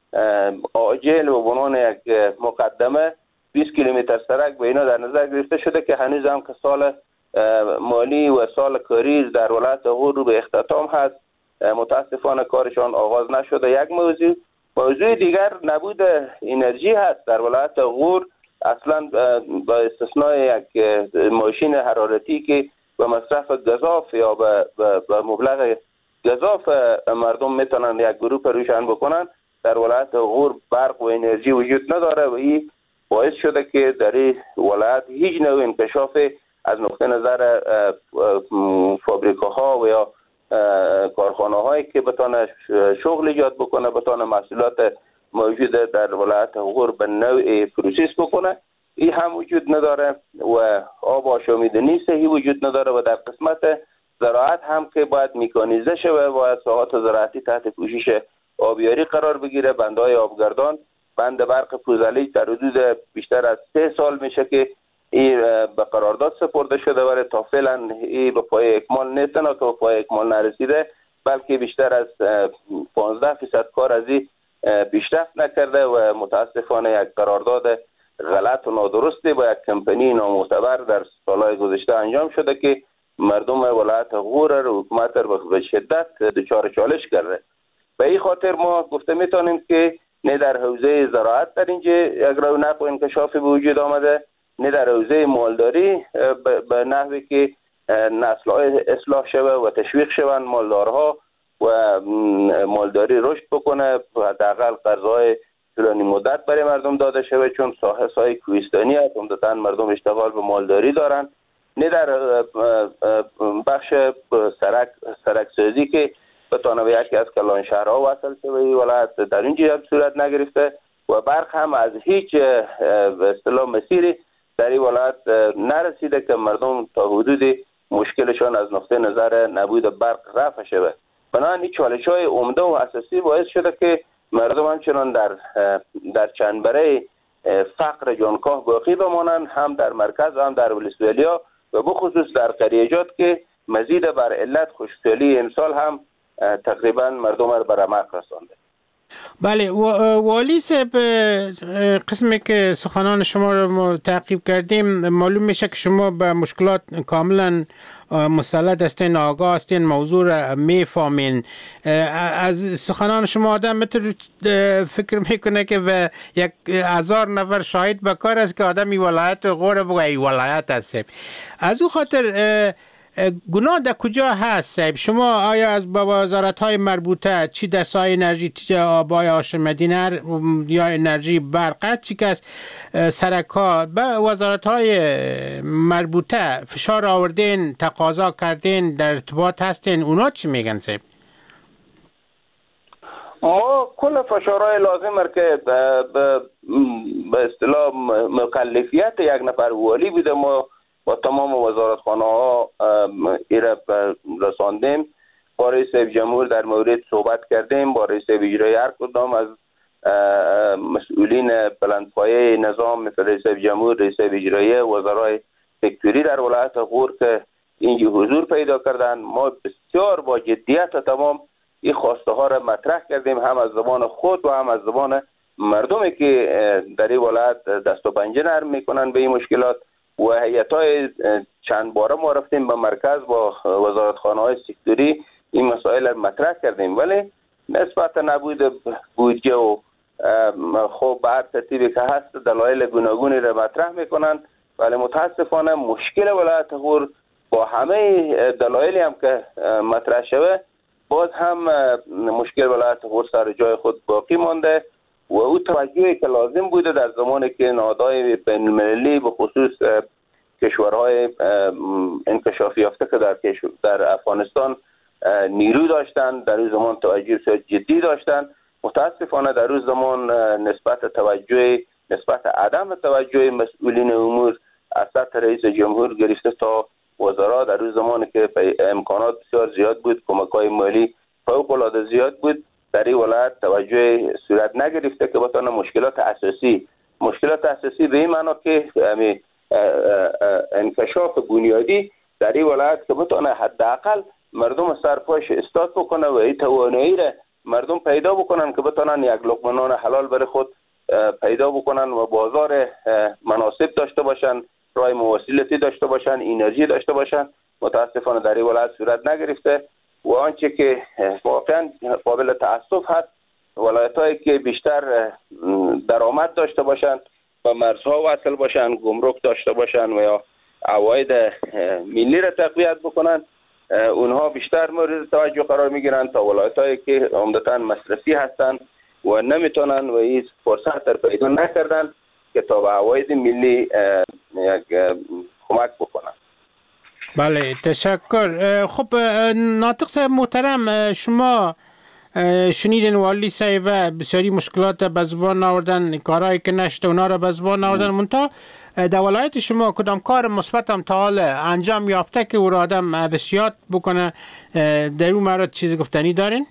[SPEAKER 5] عاجل و به عنوان یک مقدمه بیست کیلومتر سرک به اینا در نظر گرفته شده که هنوز هم که سال مالی و سال کاری در ولایت غور رو به اختتام هست، متاسفانه کارشان آغاز نشده. یک موضوع موضوع دیگر نبود انرژی هست در ولایت غور. اصلا با استثنای یک ماشین حرارتی که به مصرف گزاف یا به مبلغ گزاف مردم میتونن یک گروه روشن بکنن، در ولایت غور برق و انرژی وجود نداره و این باعث شده که در این ولایت هیچ نوع انکشاف از نقطه نظر فابریکاها و یا کارخانه هایی که بتونه شغل ایجاد بکنه، بتونه محصولات موجود در ولایت غور به نوع پروسس بکنه، این هم وجود نداره و آب آشامیدنی صحیح وجود نداره. و در قسمت زراعت هم که باید میکانیزه شده، باید ساحات زراعتی تحت پوشش آبیاری قرار بگیره. بندهای آبگردان، بند برق پوزلی در حدود بیشتر از سه سال میشه که این به قرارداد سپرده شده ولی تا فعلا این به پای اکمال نیست. نه که به پای اکمال نرسیده بلکه بیشتر از پانزده درصد کار از این پیشرفت نکرده و متاسفانه یک قرارداد غلط و نادرستی با یک کمپانی نامعتبر در سالهای گذشته انجام شده که مردم ولایت غور و حکومت رو به شدت دچار چالش کرده. به این خاطر ما گفته میتونیم که نه در حوزه زراعت در اینجا یک رونق و انکشاف به وجود آمده، نه در حوزه مالداری به نحوی که نسل‌های اصلاح شوه و تشویق شوند مالدارها و مالداری رشد بکنه و حداقل قرضهای طولانی مدت برای مردم داده شوه، چون ساحه ساحه کوهستانی است، عمدتاً مردم اشتغال به مالداری دارن. نه در بخش سرک سرک سازی که بتونه به یکی از کلان شهرها وصل شه و ولایت در اینجا هم صورت نگرفته و برق هم از هیچ به اصطلاح مسیری در این ولایت نرسیده که مردم تا حدود مشکلشان از نقطه نظر نبود برق رفع شده. بنابراین این چالش‌های عمده و اساسی باعث شده که مردم همچنان در در چنبره فقر جانکاه باقی بمانند، هم در مرکز و هم در ولسوالی‌ها و بخصوص در قریجات که مزید بر علت خشکسالی امسال هم تقریبا مردم را به رمق رسانده.
[SPEAKER 4] بله والی صاحب، قسمی که سخنان شما رو تعقیب کردیم معلوم میشه که شما به مشکلات کاملا مسلط هستین، آگاه هستین، موضوع را میفهمین. از سخنان شما آدم مثل فکر میکنه که به یک هزار نفر شاهد بکار است که آدم این ولایت غور بگه این ولایت است. از او خاطر گناه در کجا هست صاحب؟ شما آیا از با وزارت‌های مربوطه چی در سایه انرژی، چی آبای آشامیدنی یا انرژی برق، چی که از سرک‌ها به وزارت‌های مربوطه فشار آوردین، تقاضا کردین، در ارتباط هستین، اونا چی میگن صاحب؟
[SPEAKER 5] ما کل فشارهای لازم است که به اصطلاح مکلفیت یک نفر والی بوده، ما با تمام وزارتخانه ها ایره رساندیم. با رئیس جمهور در مورد صحبت کردیم، با رئیس اجرایی هر کدام از مسئولین بلندپایه نظام مثل رئیس جمهور، رئیس اجرایی، وزرای سکتوری در ولایت غور که اینجا حضور پیدا کردن، ما بسیار با جدیت تمام این خواسته ها را مطرح کردیم، هم از زبان خود و هم از زبان مردمی که در این ولایت دست و پنجه نرم میکنن به این مشکلات. و هیئت‌های چند باره ما رفتیم به مرکز با وزارتخانه‌های سکتوری این مسائل مطرح کردیم، ولی نسبت نبود بودجه و خب به هر ترتیبی که هست دلایل گوناگونی را مطرح میکنن، ولی متاسفانه مشکل ولایت غور با همه دلایلی هم که مطرح شده باز هم مشکل ولایت غور سر جای خود باقی مانده و او توجهی که لازم بوده در زمانی که نهادهای بین‌المللی به خصوص کشورهای انکشافی یافته که در در افغانستان نیرو داشتن، در این زمان توجه جدی داشتن، متاسفانه در روز زمان نسبت توجه نسبت عدم توجه مسئولین امور از سطح رئیس جمهور گرفته تا وزرا در روز زمانی که امکانات بسیار زیاد بود، کمک‌های مالی فوق العاده زیاد بود، در این ولایت توجه صورت نگرفته که بتونه مشکلات اساسی مشکلات اساسی به این معنا که انکشاف بنیادی در این ولایت که بتونه حداقل مردم سرپاش استاد بکنه و این توانایی را مردم پیدا بکنن که بتونن یک لقمه نان حلال برای خود پیدا بکنن و بازار مناسب داشته باشن، راه مواصلاتی داشته باشن، انرژی داشته باشن. متاسفانه در این ولایت صورت نگرفته و آنچه که واقعا قابل تأسف هست، ولایت‌هایی که بیشتر درآمد داشته باشن و مرزها وصل باشن، گمرک داشته باشن و یا عواید ملی را تقویت بکنن، اونها بیشتر مورد توجه قرار میگیرن تا ولایت‌هایی که عمدتاً مصرفی هستن و نمیتونن و این فرصت را پیدا نکردن که تا به عواید ملی یک کمک بکنن.
[SPEAKER 4] بله تشکر. خب ناطق صاحب محترم، شما شنیدین والی صاحب بسیاری مشکلات به زبان آوردن، کارهایی که نشده اونا را به زبان آوردن، منتها در ولایت شما کدام کار مثبت هم تا حال انجام یافته که او را آدم دستیات بکنه؟ در اون مورد چیز گفتنی دارین؟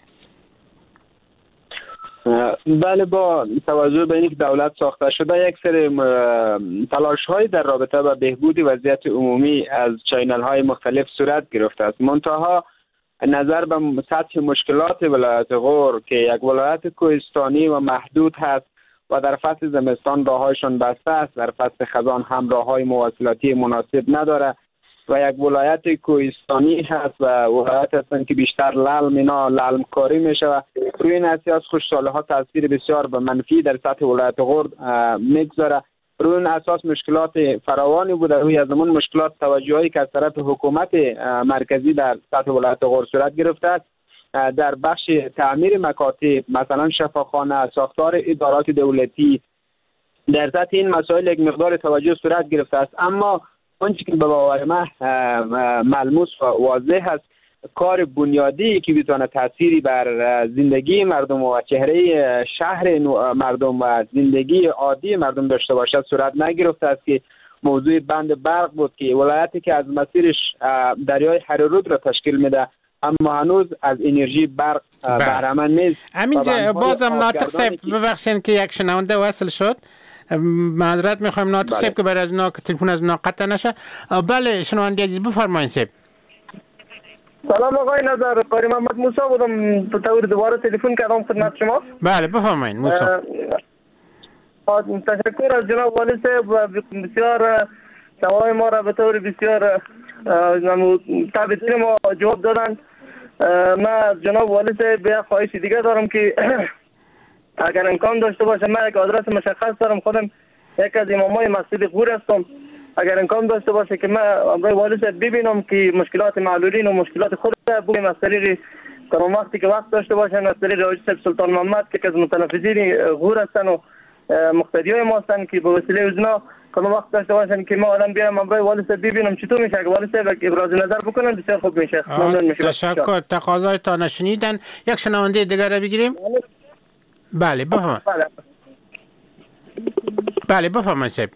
[SPEAKER 8] بله، با توجه به اینکه دولت ساخته شده یک سری تلاش های در رابطه با بهبود وضعیت عمومی از چینل های مختلف صورت گرفته است، منتها نظر به سطح مشکلات ولایت غور که یک ولایت کوهستانی و محدود هست و در فصل زمستان راههایشان بسته است، در فصل خزان هم راههای مواصلاتی مناسب نداره و یک ولایت کوهستانی هست و ولایت هستند که بیشتر للم اینا للم کاری میشه و روی این اساس خوشحاله ها تاثیر بسیار به منفی در سطح ولایت غور میگذاره. روی این اساس مشکلات فراوانی بوده. روی از اون مشکلات توجهی که از طرف حکومت مرکزی در سطح ولایت غور صورت گرفته است در بخش تعمیر مکاتب، مثلا شفاخانه، ساختار ادارات دولتی، در سطح این مسائل یک مقدار توجه صورت گرفته است، اما آنچه که به باور من ملموس و واضح است، کار بنیادی که بتونه تأثیری بر زندگی مردم و چهره شهر مردم و زندگی عادی مردم داشته باشد صورت نگرفته است که موضوع بند برق بود که ولایتی که از مسیرش دریای هررود را تشکیل میده اما هنوز از انرژی برق بهره مند نیست.
[SPEAKER 4] همینجا بازم ناطق صاحب ببخشید که یک شنونده وصل شد، معذرت میخوایم ناطق صاحب که برای از نا تلفن از نا قطع نشه. بله شنونده عزیز بفرمایید صاحب.
[SPEAKER 9] سلام آقای نظر، قاری محمد موسی بودم، به طور دوباره تلفن کردم خدمت شما.
[SPEAKER 4] بله بفرمایید موسی.
[SPEAKER 9] تشکر از جناب والی صاحب و بسیار سوال ما را به طور بسیار تابعین ما جواب دادن. من از جناب والی صاحب به خواهش دیگه دارم که اگر امکان داشته باشه، من یک آدرس مشخص دارم، خودم یک از امامای مسجد غور هستم، اگر امکان داشته باشه که من آقای والی صاحب ببینم که مشکلات معلولین و مشکلات خود بگم از طریق تمام وقتی که وقت داشته باشن از طریق حاجی صاحب سلطان محمد که از متنفذین غور هستن و مقتدیای ما هستن که به وسیله اونا کدام وقت داشته باشن که ما آدم بیام آقای والی صاحب ببینم چطور میشه. اگه والی صاحب ابراز نظر بکنن بسیار خوب میشه. ممنون میشه.
[SPEAKER 4] تشکر. تقاضایتان شنیدن. یک شنونده دیگر را بگیریم. بله بفرمایید. بله بفرمایید صاحب.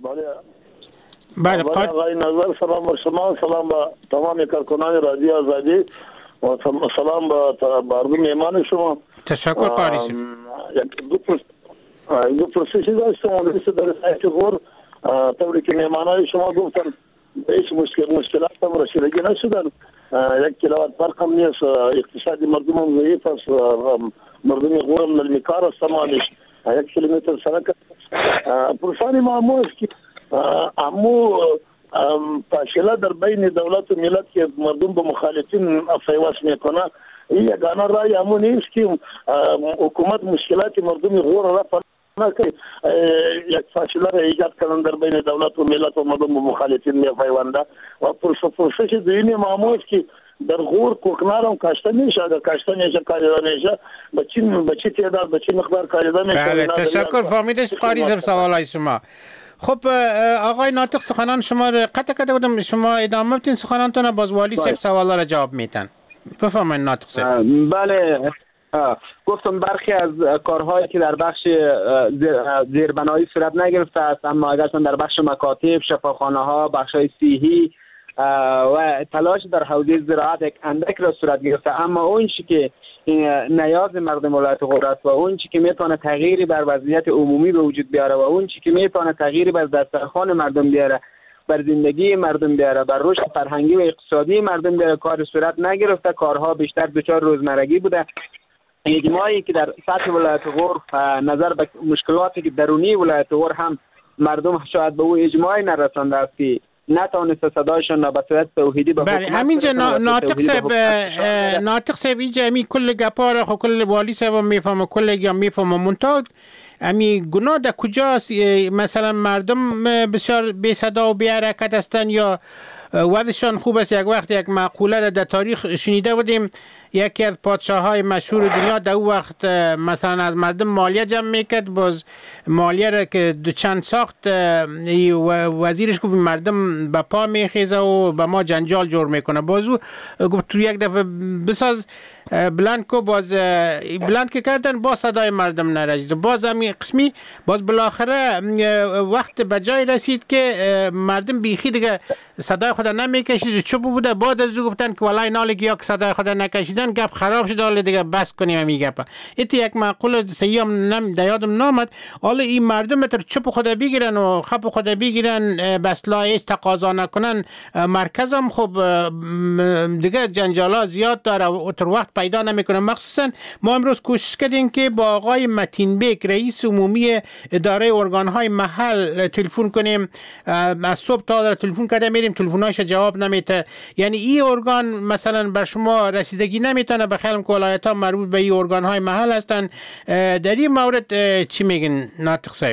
[SPEAKER 11] بله آقای نظر، سلام بر شما، سلام به تمام کارکنان رادیو آزادی و سلام به مردم میهمان شما.
[SPEAKER 4] تشکر قاری صاحب.
[SPEAKER 11] یک دو پرس دو پرسشی داشتم در سایت غور، طوری که میهمانای شما گفتن هیچ مشکل مشکلات هم رسیدگی نشدن، یک کیلووات فرق هم نیست، اقتصادی مردم هم ضعیف است، مردم غور هم للمیکار است، تمامش یک کیلومتر سرک. پرسانی ما همو است که امو فاصله در بین دولت و ملت که مردم به مخالفین فیوس میکنه، این یگانه رای همو نیست که حکومت مشکلات مردم غور را فرق نکنه، یک فاصله را ایجاد کردن در بین دولت و ملت و مردم به مخالفین میفیونده. و پرسش دویمی ما همو است که در غور کوکنار هم کاشته میشه، اگر کاشته میشه کاریده میشه به چی به چی تعداد به چی مقدار کاریده میشه.
[SPEAKER 4] بله تشکر. فهمیدش قاری صاحب سوالای شما. خب آقای ناطق سخنان شما رو قطع کرده بودم، شما ادامه بدین سخنانتون، باز والی صاحب سوالا را جواب میتن. بفرمایید ناطق صاحب.
[SPEAKER 8] بله گفتم برخی از کارهایی که در بخش زیربنایی صورت نگرفته است، اما اگرچه در بخش مکاتب، شفاخانه ها، بخش های صحی و تلاش در حوزه زراعت یک اندک را صورت گرفته، اما اون چی که نیاز مردم ولایت غور است و اون چی که میتونه تغییری بر وضعیت عمومی به وجود بیاره و اون چی که میتونه تغییری بر دسترخوان مردم بیاره، بر زندگی مردم بیاره، بر رشد فرهنگی و اقتصادی مردم بیاره، کار صورت نگرفته. کارها بیشتر دچار روزمرگی بوده. اجماعی که در سطح ولایت غور نظر به مشکلاتی که درونی ولایت غور هم مردم شاید به او اجماعی نرسانده است که نتونسته صدایشان را به صورت توحیدی به
[SPEAKER 4] بله همینجا ناطق صاحب ناطق صاحب اینجا امی کل گپار خو کل والی صاحب میفهمه، کل یا میفهمه منتها امی گناه در کجاست؟ مثلا مردم بسیار بی صدا و بی حرکت هستند یا وضعشان خوب است؟ یک وقت یک مقوله را در تاریخ شنیده بودیم، یکی از پادشاه‌های مشهور دنیا در او وقت مثلا از مردم مالیه جمع میکرد، باز مالیه را که دو چند ساخت وزیرش گفت مردم به پا میخیزه و به ما جنجال جور میکنه، باز او گفت تو یک دفعه بساز بلند کو، باز بلند که کردن با صدای مردم نرسید، باز همین قسمی باز بالاخره وقت به جای رسید که مردم بیخی دیگه صدای خود نمیکشید، چوب بوده. بعد از او گفتن که والله ناله که یا که صدای خود نکشیدن گپ خراب شد، حالا دیگه بس کنیم می گپ. ایت یک معقول سیام نم دیادم نامد، حالا این مردم تر چوب خود بگیرن و خپ خود بگیرن بس لایش تقاضا نکنن، مرکزم خب دیگه جنجالا زیاد داره و تر وقت پیدا نمیکنه. مخصوصا ما امروز کوشش کردیم که با آقای متین بیک رئیس عمومی اداره ارگان‌های محل تلفن کنیم، از صبح تا تلفن کرده میریم تلفن‌هاش جواب نمیده. یعنی این ارگان مثلا بر شما رسیدگی نمیتونه، بخیالم که ولایت‌ها مربوط به این ارگان‌های محل هستن. در این مورد چی میگن ناطق صاحب؟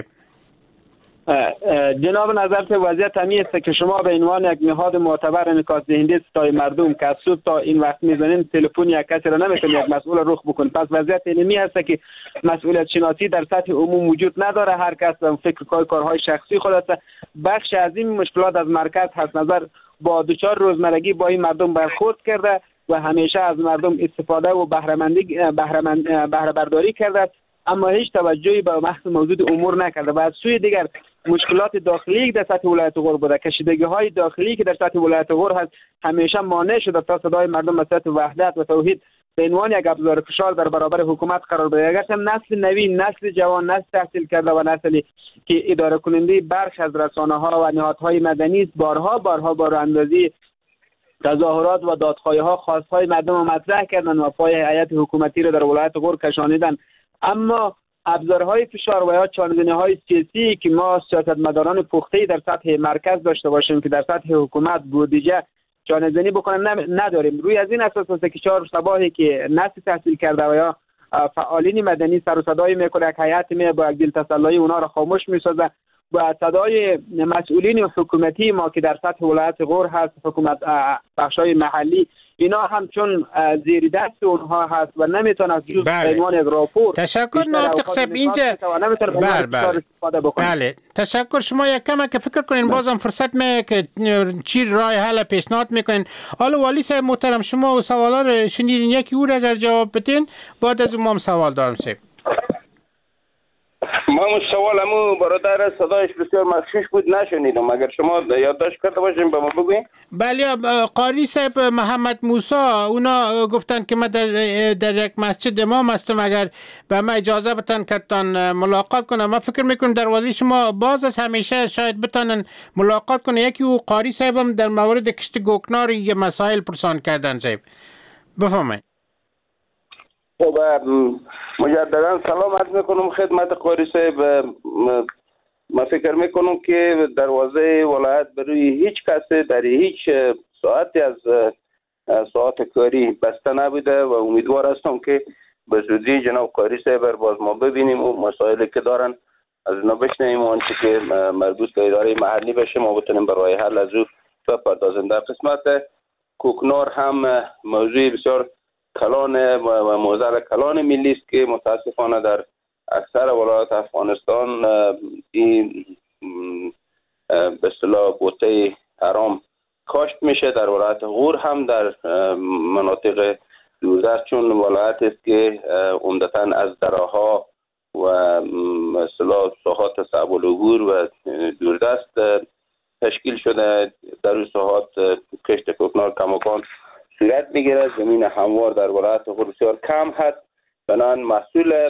[SPEAKER 8] جناب نظرت وضعیت همی است که شما به عنوان یک نهاد معتبر انعکاس دهنده ستای مردم که از صبح تا این وقت میزنین تلفن یک کسی را نمیتونید یک مسئول رخ بکن. پس وضعیت اینمی است که مسئولیت شناسی در سطح عموم وجود نداره، هر کس فکر کار کارهای شخصی خود است. بخش از این مشکلات از مرکز هست نظر با دوچار روزمرگی با این مردم برخورد کرده و همیشه از مردم استفاده و بهره‌مندی بهره برداری کرده، اما هیچ توجهی به محض موجود امور نکرده. و از سوی دیگر مشکلات داخلی در سطح ولایت غور بوده، کشیدگی های داخلی که در سطح ولایت غور هست همیشه مانع شده تا صدای مردم به صورت وحدت و توحید به عنوان یک ابزار فشار در برابر حکومت قرار بده. اگر هم نسل نوی، نسل جوان، نسل تحصیل کرده و نسلی که اداره کننده برخی از رسانه ها و نهادهای مدنی بارها بارها بار اندازی تظاهرات و دادخواهی ها خواستهای مردم مطرح کردن و پای هیئت حکومتی را در ولایت غور کشانیدن، اما ابزارهای فشار و یا چانه‌زنی‌های سیاسی که ما سیاستمداران پخته‌ای در سطح مرکز داشته باشیم که در سطح حکومت بودجه چانه‌زنی بکنن نداریم. روی از این اساس است که چهار صباحی که نسل تحصیل کرده و یا فعالین مدنی سر و صدایی میکنه، یک هیئت می با یک دلتسلایی اونا را خاموش میسازه و صدای مسئولین حکومتی ما که در سطح ولایت غور هست، حکومت بخشای محلی، اینا هم چون زیر دست اونها هست و نمیتونه جز به عنوان یک راپور.
[SPEAKER 4] تشکر ناطق صاحب اینجا. بله بله. بله تشکر. شما یک کم که فکر کنین بازم فرصت می که چی راه حل پیشنهاد میکنین. حالا والی صاحب محترم شما سوالا رو شنیدین، یکی او را اگر جواب بدین بعد از اون هم سوال دارم صاحب.
[SPEAKER 5] من سوال همو برادر صدایش بسیار مخشوش بود نشنیدم، اگر شما یادداشت کرده باشین به ما بگوین.
[SPEAKER 4] بله قاری صاحب محمد موسی اونا گفتن که من در, در یک مسجد امام هستم، اگر به من اجازه بتن که تان ملاقات کنم. من فکر میکنم دروازه شما باز است، همیشه شاید بتانن ملاقات کنه. یکی او قاری صاحب هم در مورد کشت گوکنار یه مسائل پرسان کردن صاحب. بفهمید.
[SPEAKER 5] خب مجددا سلام عرض میکنم خدمت قاری صاحب. من فکر میکنم که دروازه ولایت برای هیچ کسی در هیچ ساعتی از ساعت کاری بسته نبوده و امیدوار هستم که به زودی جناب قاری صاحب باز ما ببینیم و مسائلی که دارن از اونا بشنویم و آنچه که مربوط به اداره محلی بشه ما بتونیم برای حل از او بپردازیم. در قسمت کوکنار هم موضوع بسیار کلان و موزل کلان ملی است که متاسفانه در اکثر ولایات افغانستان این به اصطلاح بوته حرام کاشت میشه. در ولایت غور هم در مناطق دوردست، چون ولایت است که عمدتاً از دراها و به اصطلاح ساحات صعب العبور و دوردست تشکیل شده. در روزهات کشت کوکنار کماکان صورت میگیره. زمین هموار در ولایت غور بسیار کم هست، بنابراین محصول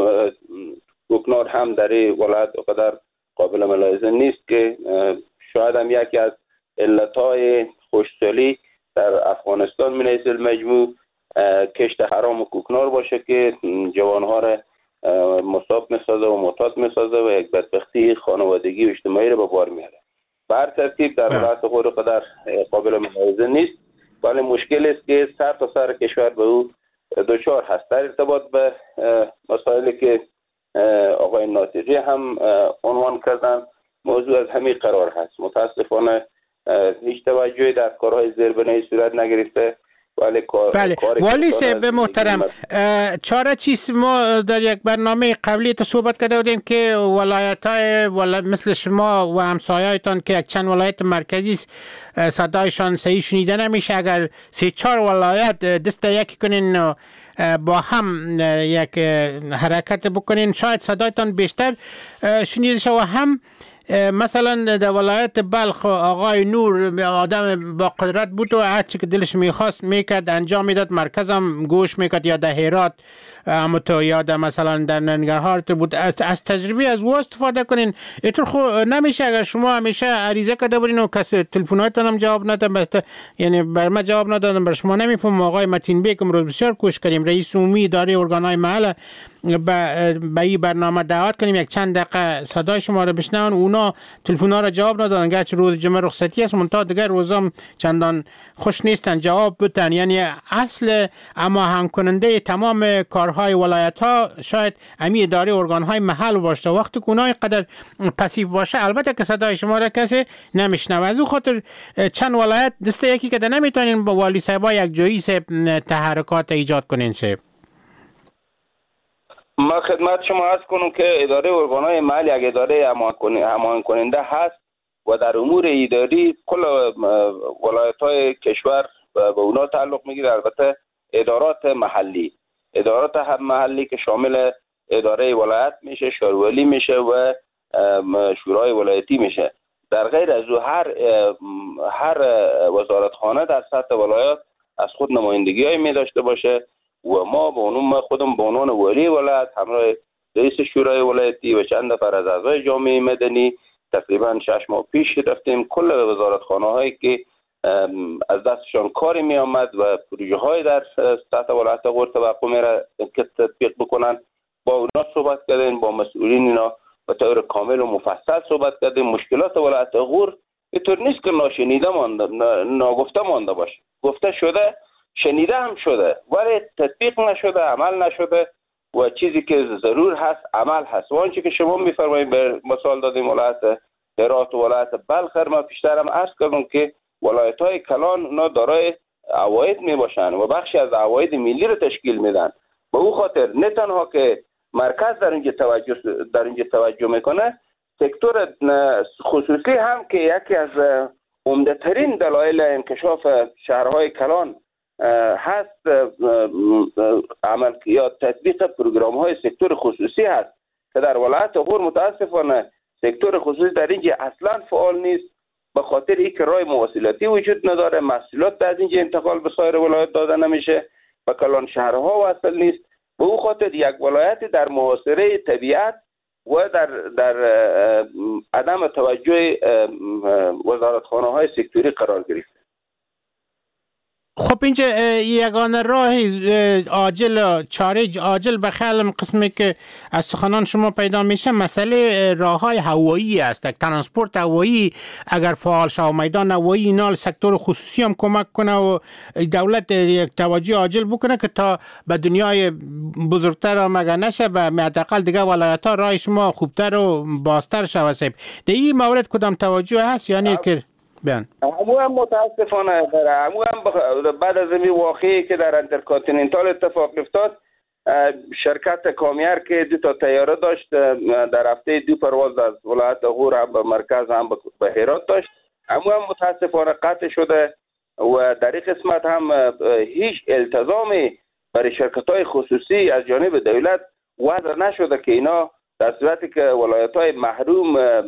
[SPEAKER 5] کوکنار هم در ولایت قدر قابل ملاحظه نیست که شاید هم یکی از علتهای خشکسالی در افغانستان من حیث المجموع کشت حرام کوکنار باشه که جوانها را مصاب میسازه و معتاد میسازه و یک بدبختی خانوادگی و اجتماعی را به بار میاره. به هر ترتیب در ولایت غور قدر قابل ملاحظه نیست، ولی مشکل است که سر تا سر کشور به او دچار هست. در ارتباط به مسائلی که آقای ناطقی هم عنوان کردن، موضوع از همین قرار هست. متاسفانه هیچ توجهی در کارهای زیربنایی صورت نگرفته. ولی کار
[SPEAKER 4] بله والی صاحب محترم، چاره چیز ما در یک برنامه قبلی تو صحبت کرده بودیم که ولایت های ولا مثل شما و همسایه‌تان که یک چند ولایت مرکزی صدایشان صحیح شنیده نمیشه، اگر سه چهار ولایت دست یکی کنین با هم یک حرکت بکنین شاید صدایتان بیشتر شنیده شه. و هم مثلا در ولایت بلخ آقای نور آدم با قدرت بود و هر چی که دلش میخواست میکرد انجام میداد، مرکزم گوش میکرد، یا در هرات اما تو یاد مثلا در ننگرهار تو بود. از, از تجربه از او استفاده کنین. اینطور خو نمیشه اگر شما همیشه عریضه کرده برین و کسی تلفناتون هم جواب نداد، یعنی بر ما جواب ندادن، بر شما نمیفهم. آقای متین بیگ امروز بسیار کوشش کردیم، رئیس عمومی اداره ارگانهای محل به این برنامه دعوت کنیم یک چند دقیقه صدای شما رو بشنون. اونا تلفن‌ها رو جواب ندادن، گرچه روز جمعه رخصتی است منتها دیگر روزام چندان خوش نیستن جواب بدن. یعنی اصل اما هم کننده تمام کارهای ولایت ها شاید امی اداره ارگانهای محل باشه. وقتی که اونها قدر پسیو باشه البته که صدای شما را کسی نمیشنوه. از اون خاطر چند ولایت دسته یکی که نمیتونین با والی صاحب یک جایی صاحب تحرکات ایجاد کنین صاحب.
[SPEAKER 5] ما خدمت شما عرض کنم که اداره ارگانهای محلی یک اداره هماهنگ کننده هست و در امور اداری کل ولایت‌های کشور به اونا تعلق میگیره. البته ادارات محلی ادارات هم محلی که شامل اداره ولایت میشه، شورولی میشه و شورای ولایتی میشه. در غیر از او هر هر وزارتخانه در سطح ولایت از خود نمایندگی‌های می داشته باشه و ما به عنوان خودم به عنوان ولی ولایت همراه رئیس شورای ولایتی و چند نفر از اعضای جامعه مدنی تقریبا شش ماه پیش رفتیم کل وزارتخانه هایی که از دستشان کاری می آمد و پروژه های در سطح ولایت غور توقع می را که تطبیق بکنن با اونا صحبت کردیم، با مسئولین اینا به طور کامل و مفصل صحبت کردیم. مشکلات ولایت غور اینطور نیست که ناشنیده مانده ناگفته مانده باشه، گفته شده، شنیده هم شده ولی تطبیق نشده، عمل نشده و چیزی که ضرور هست عمل هست. و آنچه که شما میفرمایید به مثال دادیم ولایت هرات و ولایت بلخ، ما پیشترم عرض کردم که ولایت های کلان اونا دارای عواید می باشن و بخشی از عواید ملی رو تشکیل میدن. به او خاطر نه تنها که مرکز در اینجا توجه در اینجا توجه میکنه، سکتور خصوصی هم که یکی از عمده ترین دلایل انکشاف شهرهای کلان هست عمل یا تطبیق پروگرام های سکتور خصوصی هست که در ولایت غور متاسفانه سکتور خصوصی در اینجا اصلا فعال نیست به خاطر اینکه راه مواصلاتی وجود نداره، محصولات از اینجا انتقال به سایر ولایت داده نمیشه، به کلان شهرها وصل نیست. به او خاطر یک ولایت در محاصره طبیعت و در در عدم توجه وزارتخانه های سکتوری قرار گرفته.
[SPEAKER 4] خب اینجا یگانه راه عاجل چاره عاجل به خیال قسمی که از سخنان شما پیدا میشه مسئله راههای هوایی است. یک ترانسپورت هوایی اگر فعال شه، میدان هوایی اینا سکتور خصوصی هم کمک کنه و دولت یک توجه عاجل بکنه که تا به دنیای بزرگتر مگه نشه، به حداقل دیگه ولایت ها راه شما خوبتر و بازتر شوه. در این مورد کدام توجه هست یعنی که بیان؟
[SPEAKER 5] همو هم متاسفانه داره. همو هم بعد از این واقعی که در انترکانتیننتال اتفاق افتاد، شرکت کامیر که دو تا طیاره داشت در هفته دو پرواز از ولایت غور هم به مرکز هم به هرات داشت، همو هم متاسفانه قطع شده و در این قسمت هم هیچ التزامی برای شرکت های خصوصی از جانب دولت وضع نشده که اینا در صورتی که ولایت های محروم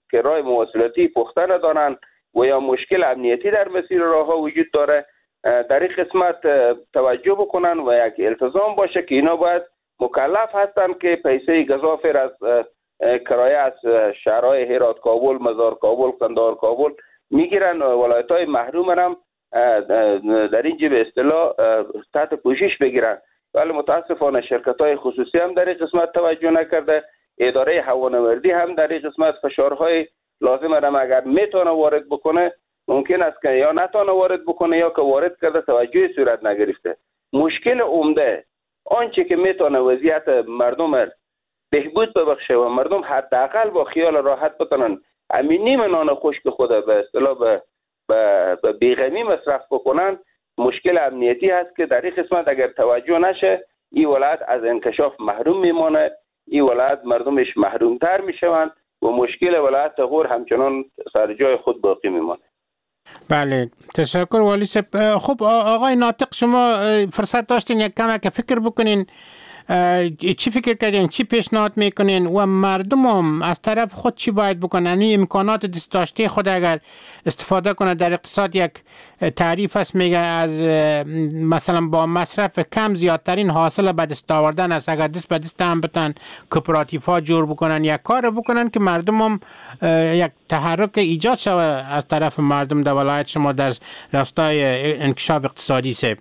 [SPEAKER 5] که راه مواصلاتی پخته ندارند و یا مشکل امنیتی در مسیر راه ها وجود داره، در این قسمت توجه بکنن و یک التزام باشه که اینا باید مکلف هستن که پیسه گزافر از کرایه از شهرهای هرات کابل، مزار کابل، قندهار کابل میگیرن و ولایت های محروم هم در اینجا به اصطلاح تحت پوشش بگیرن. ولی متاسفانه شرکت های خصوصی هم در این قسمت توجه نکرده. اداره هوانوردی هم در این قسمت فشارهای لازم هم اگر میتونه وارد بکنه ممکن است که یا نتونه وارد بکنه یا که وارد کرده توجه صورت نگرفته. مشکل عمده آنچه که میتونه وضعیت مردم بهبود ببخشه و مردم حداقل با خیال راحت بتونن همین نیم نان خشک خود به اصطلاح به به بیغمی مصرف بکنن، مشکل امنیتی هست که در این قسمت اگر توجه نشه این ولایت از انکشاف محروم میمونه، این ولایت مردمش محرومتر میشوند و مشکل ولایت غور همچنان سر جای خود باقی میمونه.
[SPEAKER 4] بله تشکر والی صاحب. خب آقای ناطق شما فرصت داشتین یک کم که فکر بکنین، چی فکر کردین، چی پیشنهاد میکنین و مردم هم از طرف خود چی باید بکنن؟ یعنی امکانات دست داشته خود اگر استفاده کنه. در اقتصاد یک تعریف هست میگه از مثلا با مصرف کم زیادترین حاصل به دست آوردن است. اگر دست به دست هم بتن کوپراتیف ها جور بکنن یک کار بکنن که مردم هم یک تحرک ایجاد شود از طرف مردم در ولایت شما در راستای انکشاف اقتصادی سه.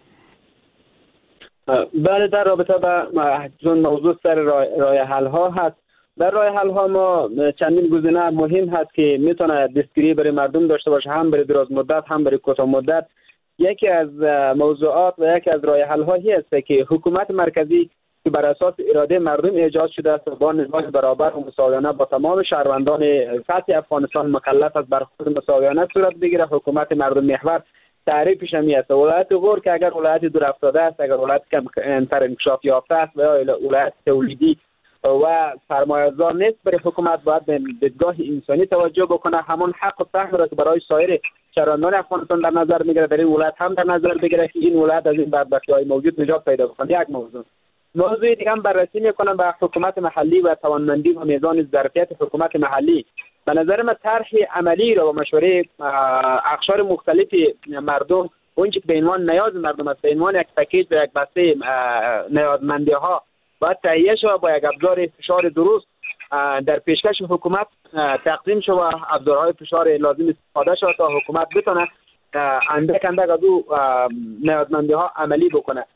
[SPEAKER 8] بله در رابطه با چون موضوع سر رای حل ها هست، در رای حل ها ما چندین گزینه مهم هست که میتونه دستگیری برای مردم داشته باشه، هم برای دراز مدت هم برای کوتاه مدت. یکی از موضوعات و یکی از رای حل ها هست که حکومت مرکزی که بر اساس اراده مردم ایجاد شده است با نظام برابر و مساویانه با تمام شهروندان سطح افغانستان مکلف است برخورد مساویانه صورت بگیره. حکومت مردم محور تعریفش هم است. ولایت غور که اگر ولایت دور افتاده است، اگر ولایت کم تر انکشاف یافته است و یا ولایت تولیدی و سرمایه‌گذار نیست، برای حکومت باید به دیدگاه انسانی توجه بکنه. همون حق و فهم را که برای سایر شهروندان افغانستان در نظر میگیره در این ولایت هم در نظر بگیره که این ولایت از این بدبختی‌های موجود نجات پیدا کنه. یک موضوع. موضوع دیگه هم بررسی میکنم به حکومت محلی و توانمندی و میزان ظرفیت حکومت محلی. به نظر من طرح عملی را با مشوره اقشار مختلفی مردم اونچه که به عنوان نیاز مردم است، به عنوان یک پکیج و یک بسته نیازمندی ها باید تهیه شود، با یک ابزار فشار درست در پیشکش حکومت تقدیم شود، ابزارهای فشار لازم استفاده شود تا حکومت بتونه اندک اندک از او نیازمندی ها عملی بکنه.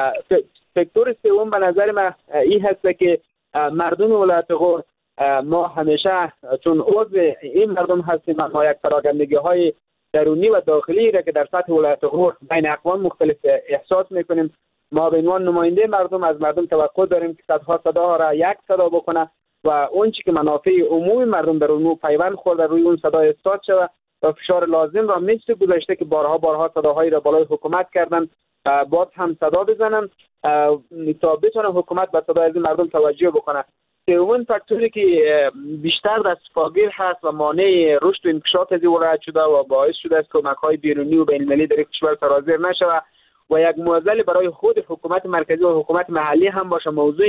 [SPEAKER 8] فکتور سوم به نظر من این هست که مردم ولایت غور ما همیشه چون عضو این مردم هستیم، ما یک پراگندگی های درونی و داخلی را که در سطح ولایت غور بین اقوام مختلف احساس میکنیم. ما به عنوان نماینده مردم از مردم توقع داریم که صدها صدا را یک صدا بکنه و اون چی که منافع عمومی مردم در اون پیوند خورده روی اون صدا استاد شود و فشار لازم را مثل گذشته که بارها بارها صداهایی را بالای حکومت کردن باز هم صدا بزنن تا بتونه حکومت به صدای مردم توجه بکنه. سومین فاکتوری که بیشتر دست فاگیر هست و مانع رشد و انکشاف از ولایت شده و باعث شده است کمک‌های بیرونی و بین‌المللی در کشور سرازیر نشود و یک معضل برای خود حکومت مرکزی و حکومت محلی هم باشه، موضوع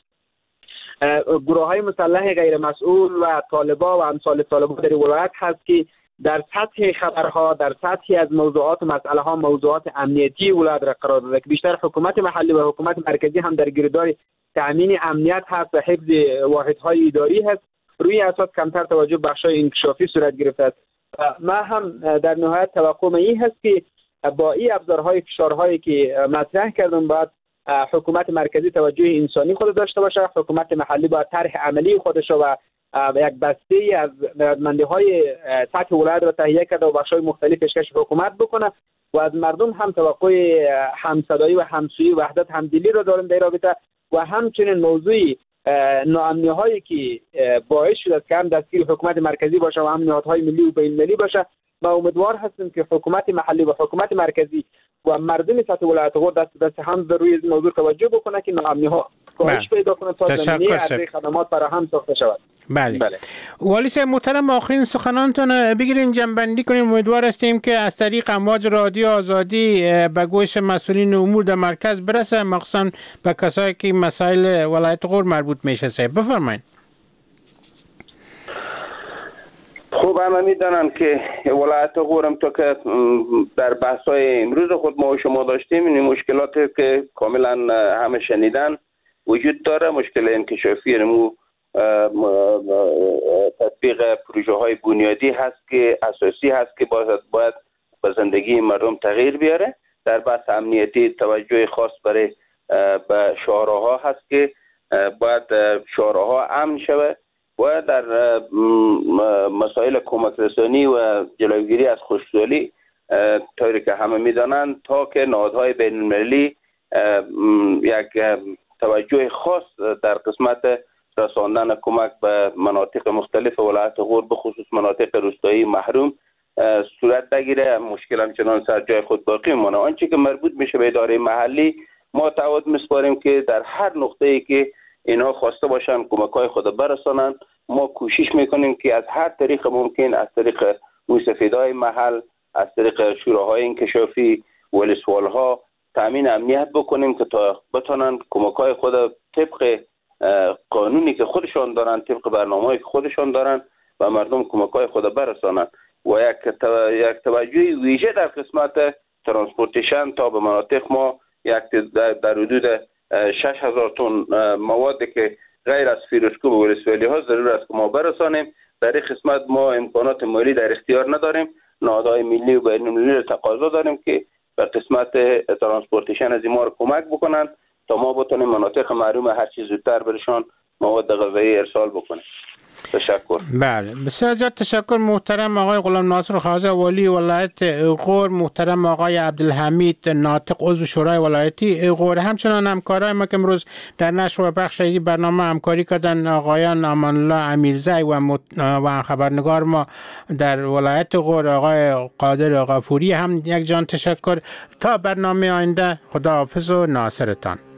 [SPEAKER 8] گروه‌های مسلح غیر مسئول و طالبان و امثال طالبان در ولایت هست که در سطح خبرها، در سطحی از موضوعات و مسئله ها موضوعات امنیتی ولایت را قرار داده که بیشتر حکومت محلی و حکومت مرکزی هم در گیردار تامین امنیت هست و حفظ واحدهای اداری هست. روی اساس کمتر توجه بخشای انکشافی صورت گرفته است. ما هم در نهایت توقع این هست که با این ابزارهای فشارهایی که مطرح کردم باید حکومت مرکزی توجه انسانی خود داشته باشه، حکومت محلی باید طرح عملی خودش و یک بسته از نیازمندی‌های سطح ولایت را تهیه کرده و بخش‌های مختلف پیشکش حکومت بکنه و از مردم هم توقع همصدایی و همسویی و وحدت همدلی را داریم در رابطه و همچنین موضوع ناامنی‌هایی که باعث شده است که هم دستگیر حکومت مرکزی باشه و هم نهادهای ملی و بین‌المللی باشه. ما امیدوار هستیم که حکومت محلی و حکومت مرکزی و مردم سطح ولایت غور دست دست هم در روی این موضوع توجه بکنه که ناامنی‌ها کاهش پیدا کنه تا زمینه ارزی خدمات فراهم ساخته شود.
[SPEAKER 4] بله. بله. والی صاحب محترم آخرین سخنانتون بگیریم جنبندی کنیم. امیدوار هستیم که از طریق امواج رادیو آزادی به گوش مسئولین امور در مرکز برسه، مخصوصا به کسایی که مسائل ولایت غور مربوط میشه. صاحب بفرمایید.
[SPEAKER 5] خوب همه میدانن که ولایت غورم تا که در بحث‌های امروز خود ما و شما داشتیم این مشکلاتی که کاملا همه شنیدن وجود داره. مشکل انکشافی رمو تطبیق پروژه های بنیادی هست که اساسی هست که باید باید به زندگی مردم تغییر بیاره. در بحث امنیتی توجه خاص برای به شهرها هست که باید شهرها امن شود. باید در مسائل کمک رسانی و جلوگیری از خشکسالی طوری که همه میدانند تا که نهادهای بین المللی یک توجه خاص در قسمت رساندن کمک به مناطق مختلف ولایت غور به خصوص مناطق روستایی محروم صورت بگیره. مشکل همچنان سر جای خود باقی مانه. آنچه که مربوط میشه به اداره محلی ما تعهد میسپاریم که در هر نقطه‌ای که اینها خواسته باشن کمک‌های خود برسانند. ما کوشش میکنیم که از هر طریق ممکن، از طریق موسفیدهای محل، از طریق شوراهای انکشافی، ولسوالها تامین امنیت بکنیم که تا بتونن کمک‌های خود طبق قانونی که خودشان دارن، طبق برنامه‌ای که خودشان دارن و مردم کمک‌های خود برسانند. و یک یک توجه ویژه در قسمت ترانسپورتیشن تا به مناطق ما یک در حدود شش هزار تن مواد که غیر از فیروزکوب و ولسوالی ها ضرور است که ما برسانیم. در این قسمت ما امکانات مالی در اختیار نداریم. نهادهای ملی و بین المللی را تقاضا داریم که به قسمت ترانسپورتیشن از ما را کمک بکنند تا ما بتونیم مناطق محروم هر چیز زودتر برشان مواد غذایی ارسال بکنیم. تشکر.
[SPEAKER 4] بله بسیار زیاد تشکر محترم آقای غلام ناصر خازه والی ولایت غور، محترم آقای عبدالحمید ناطق عضو شورای ولایتی غور، همچنان همکارای ما که امروز در نشر و بخش این برنامه همکاری کردن آقایان امان الله امیرزی و مت... و خبرنگار ما در ولایت غور آقای قادر غفوری هم یک جان تشکر. تا برنامه آینده خداحافظ و ناصرتان.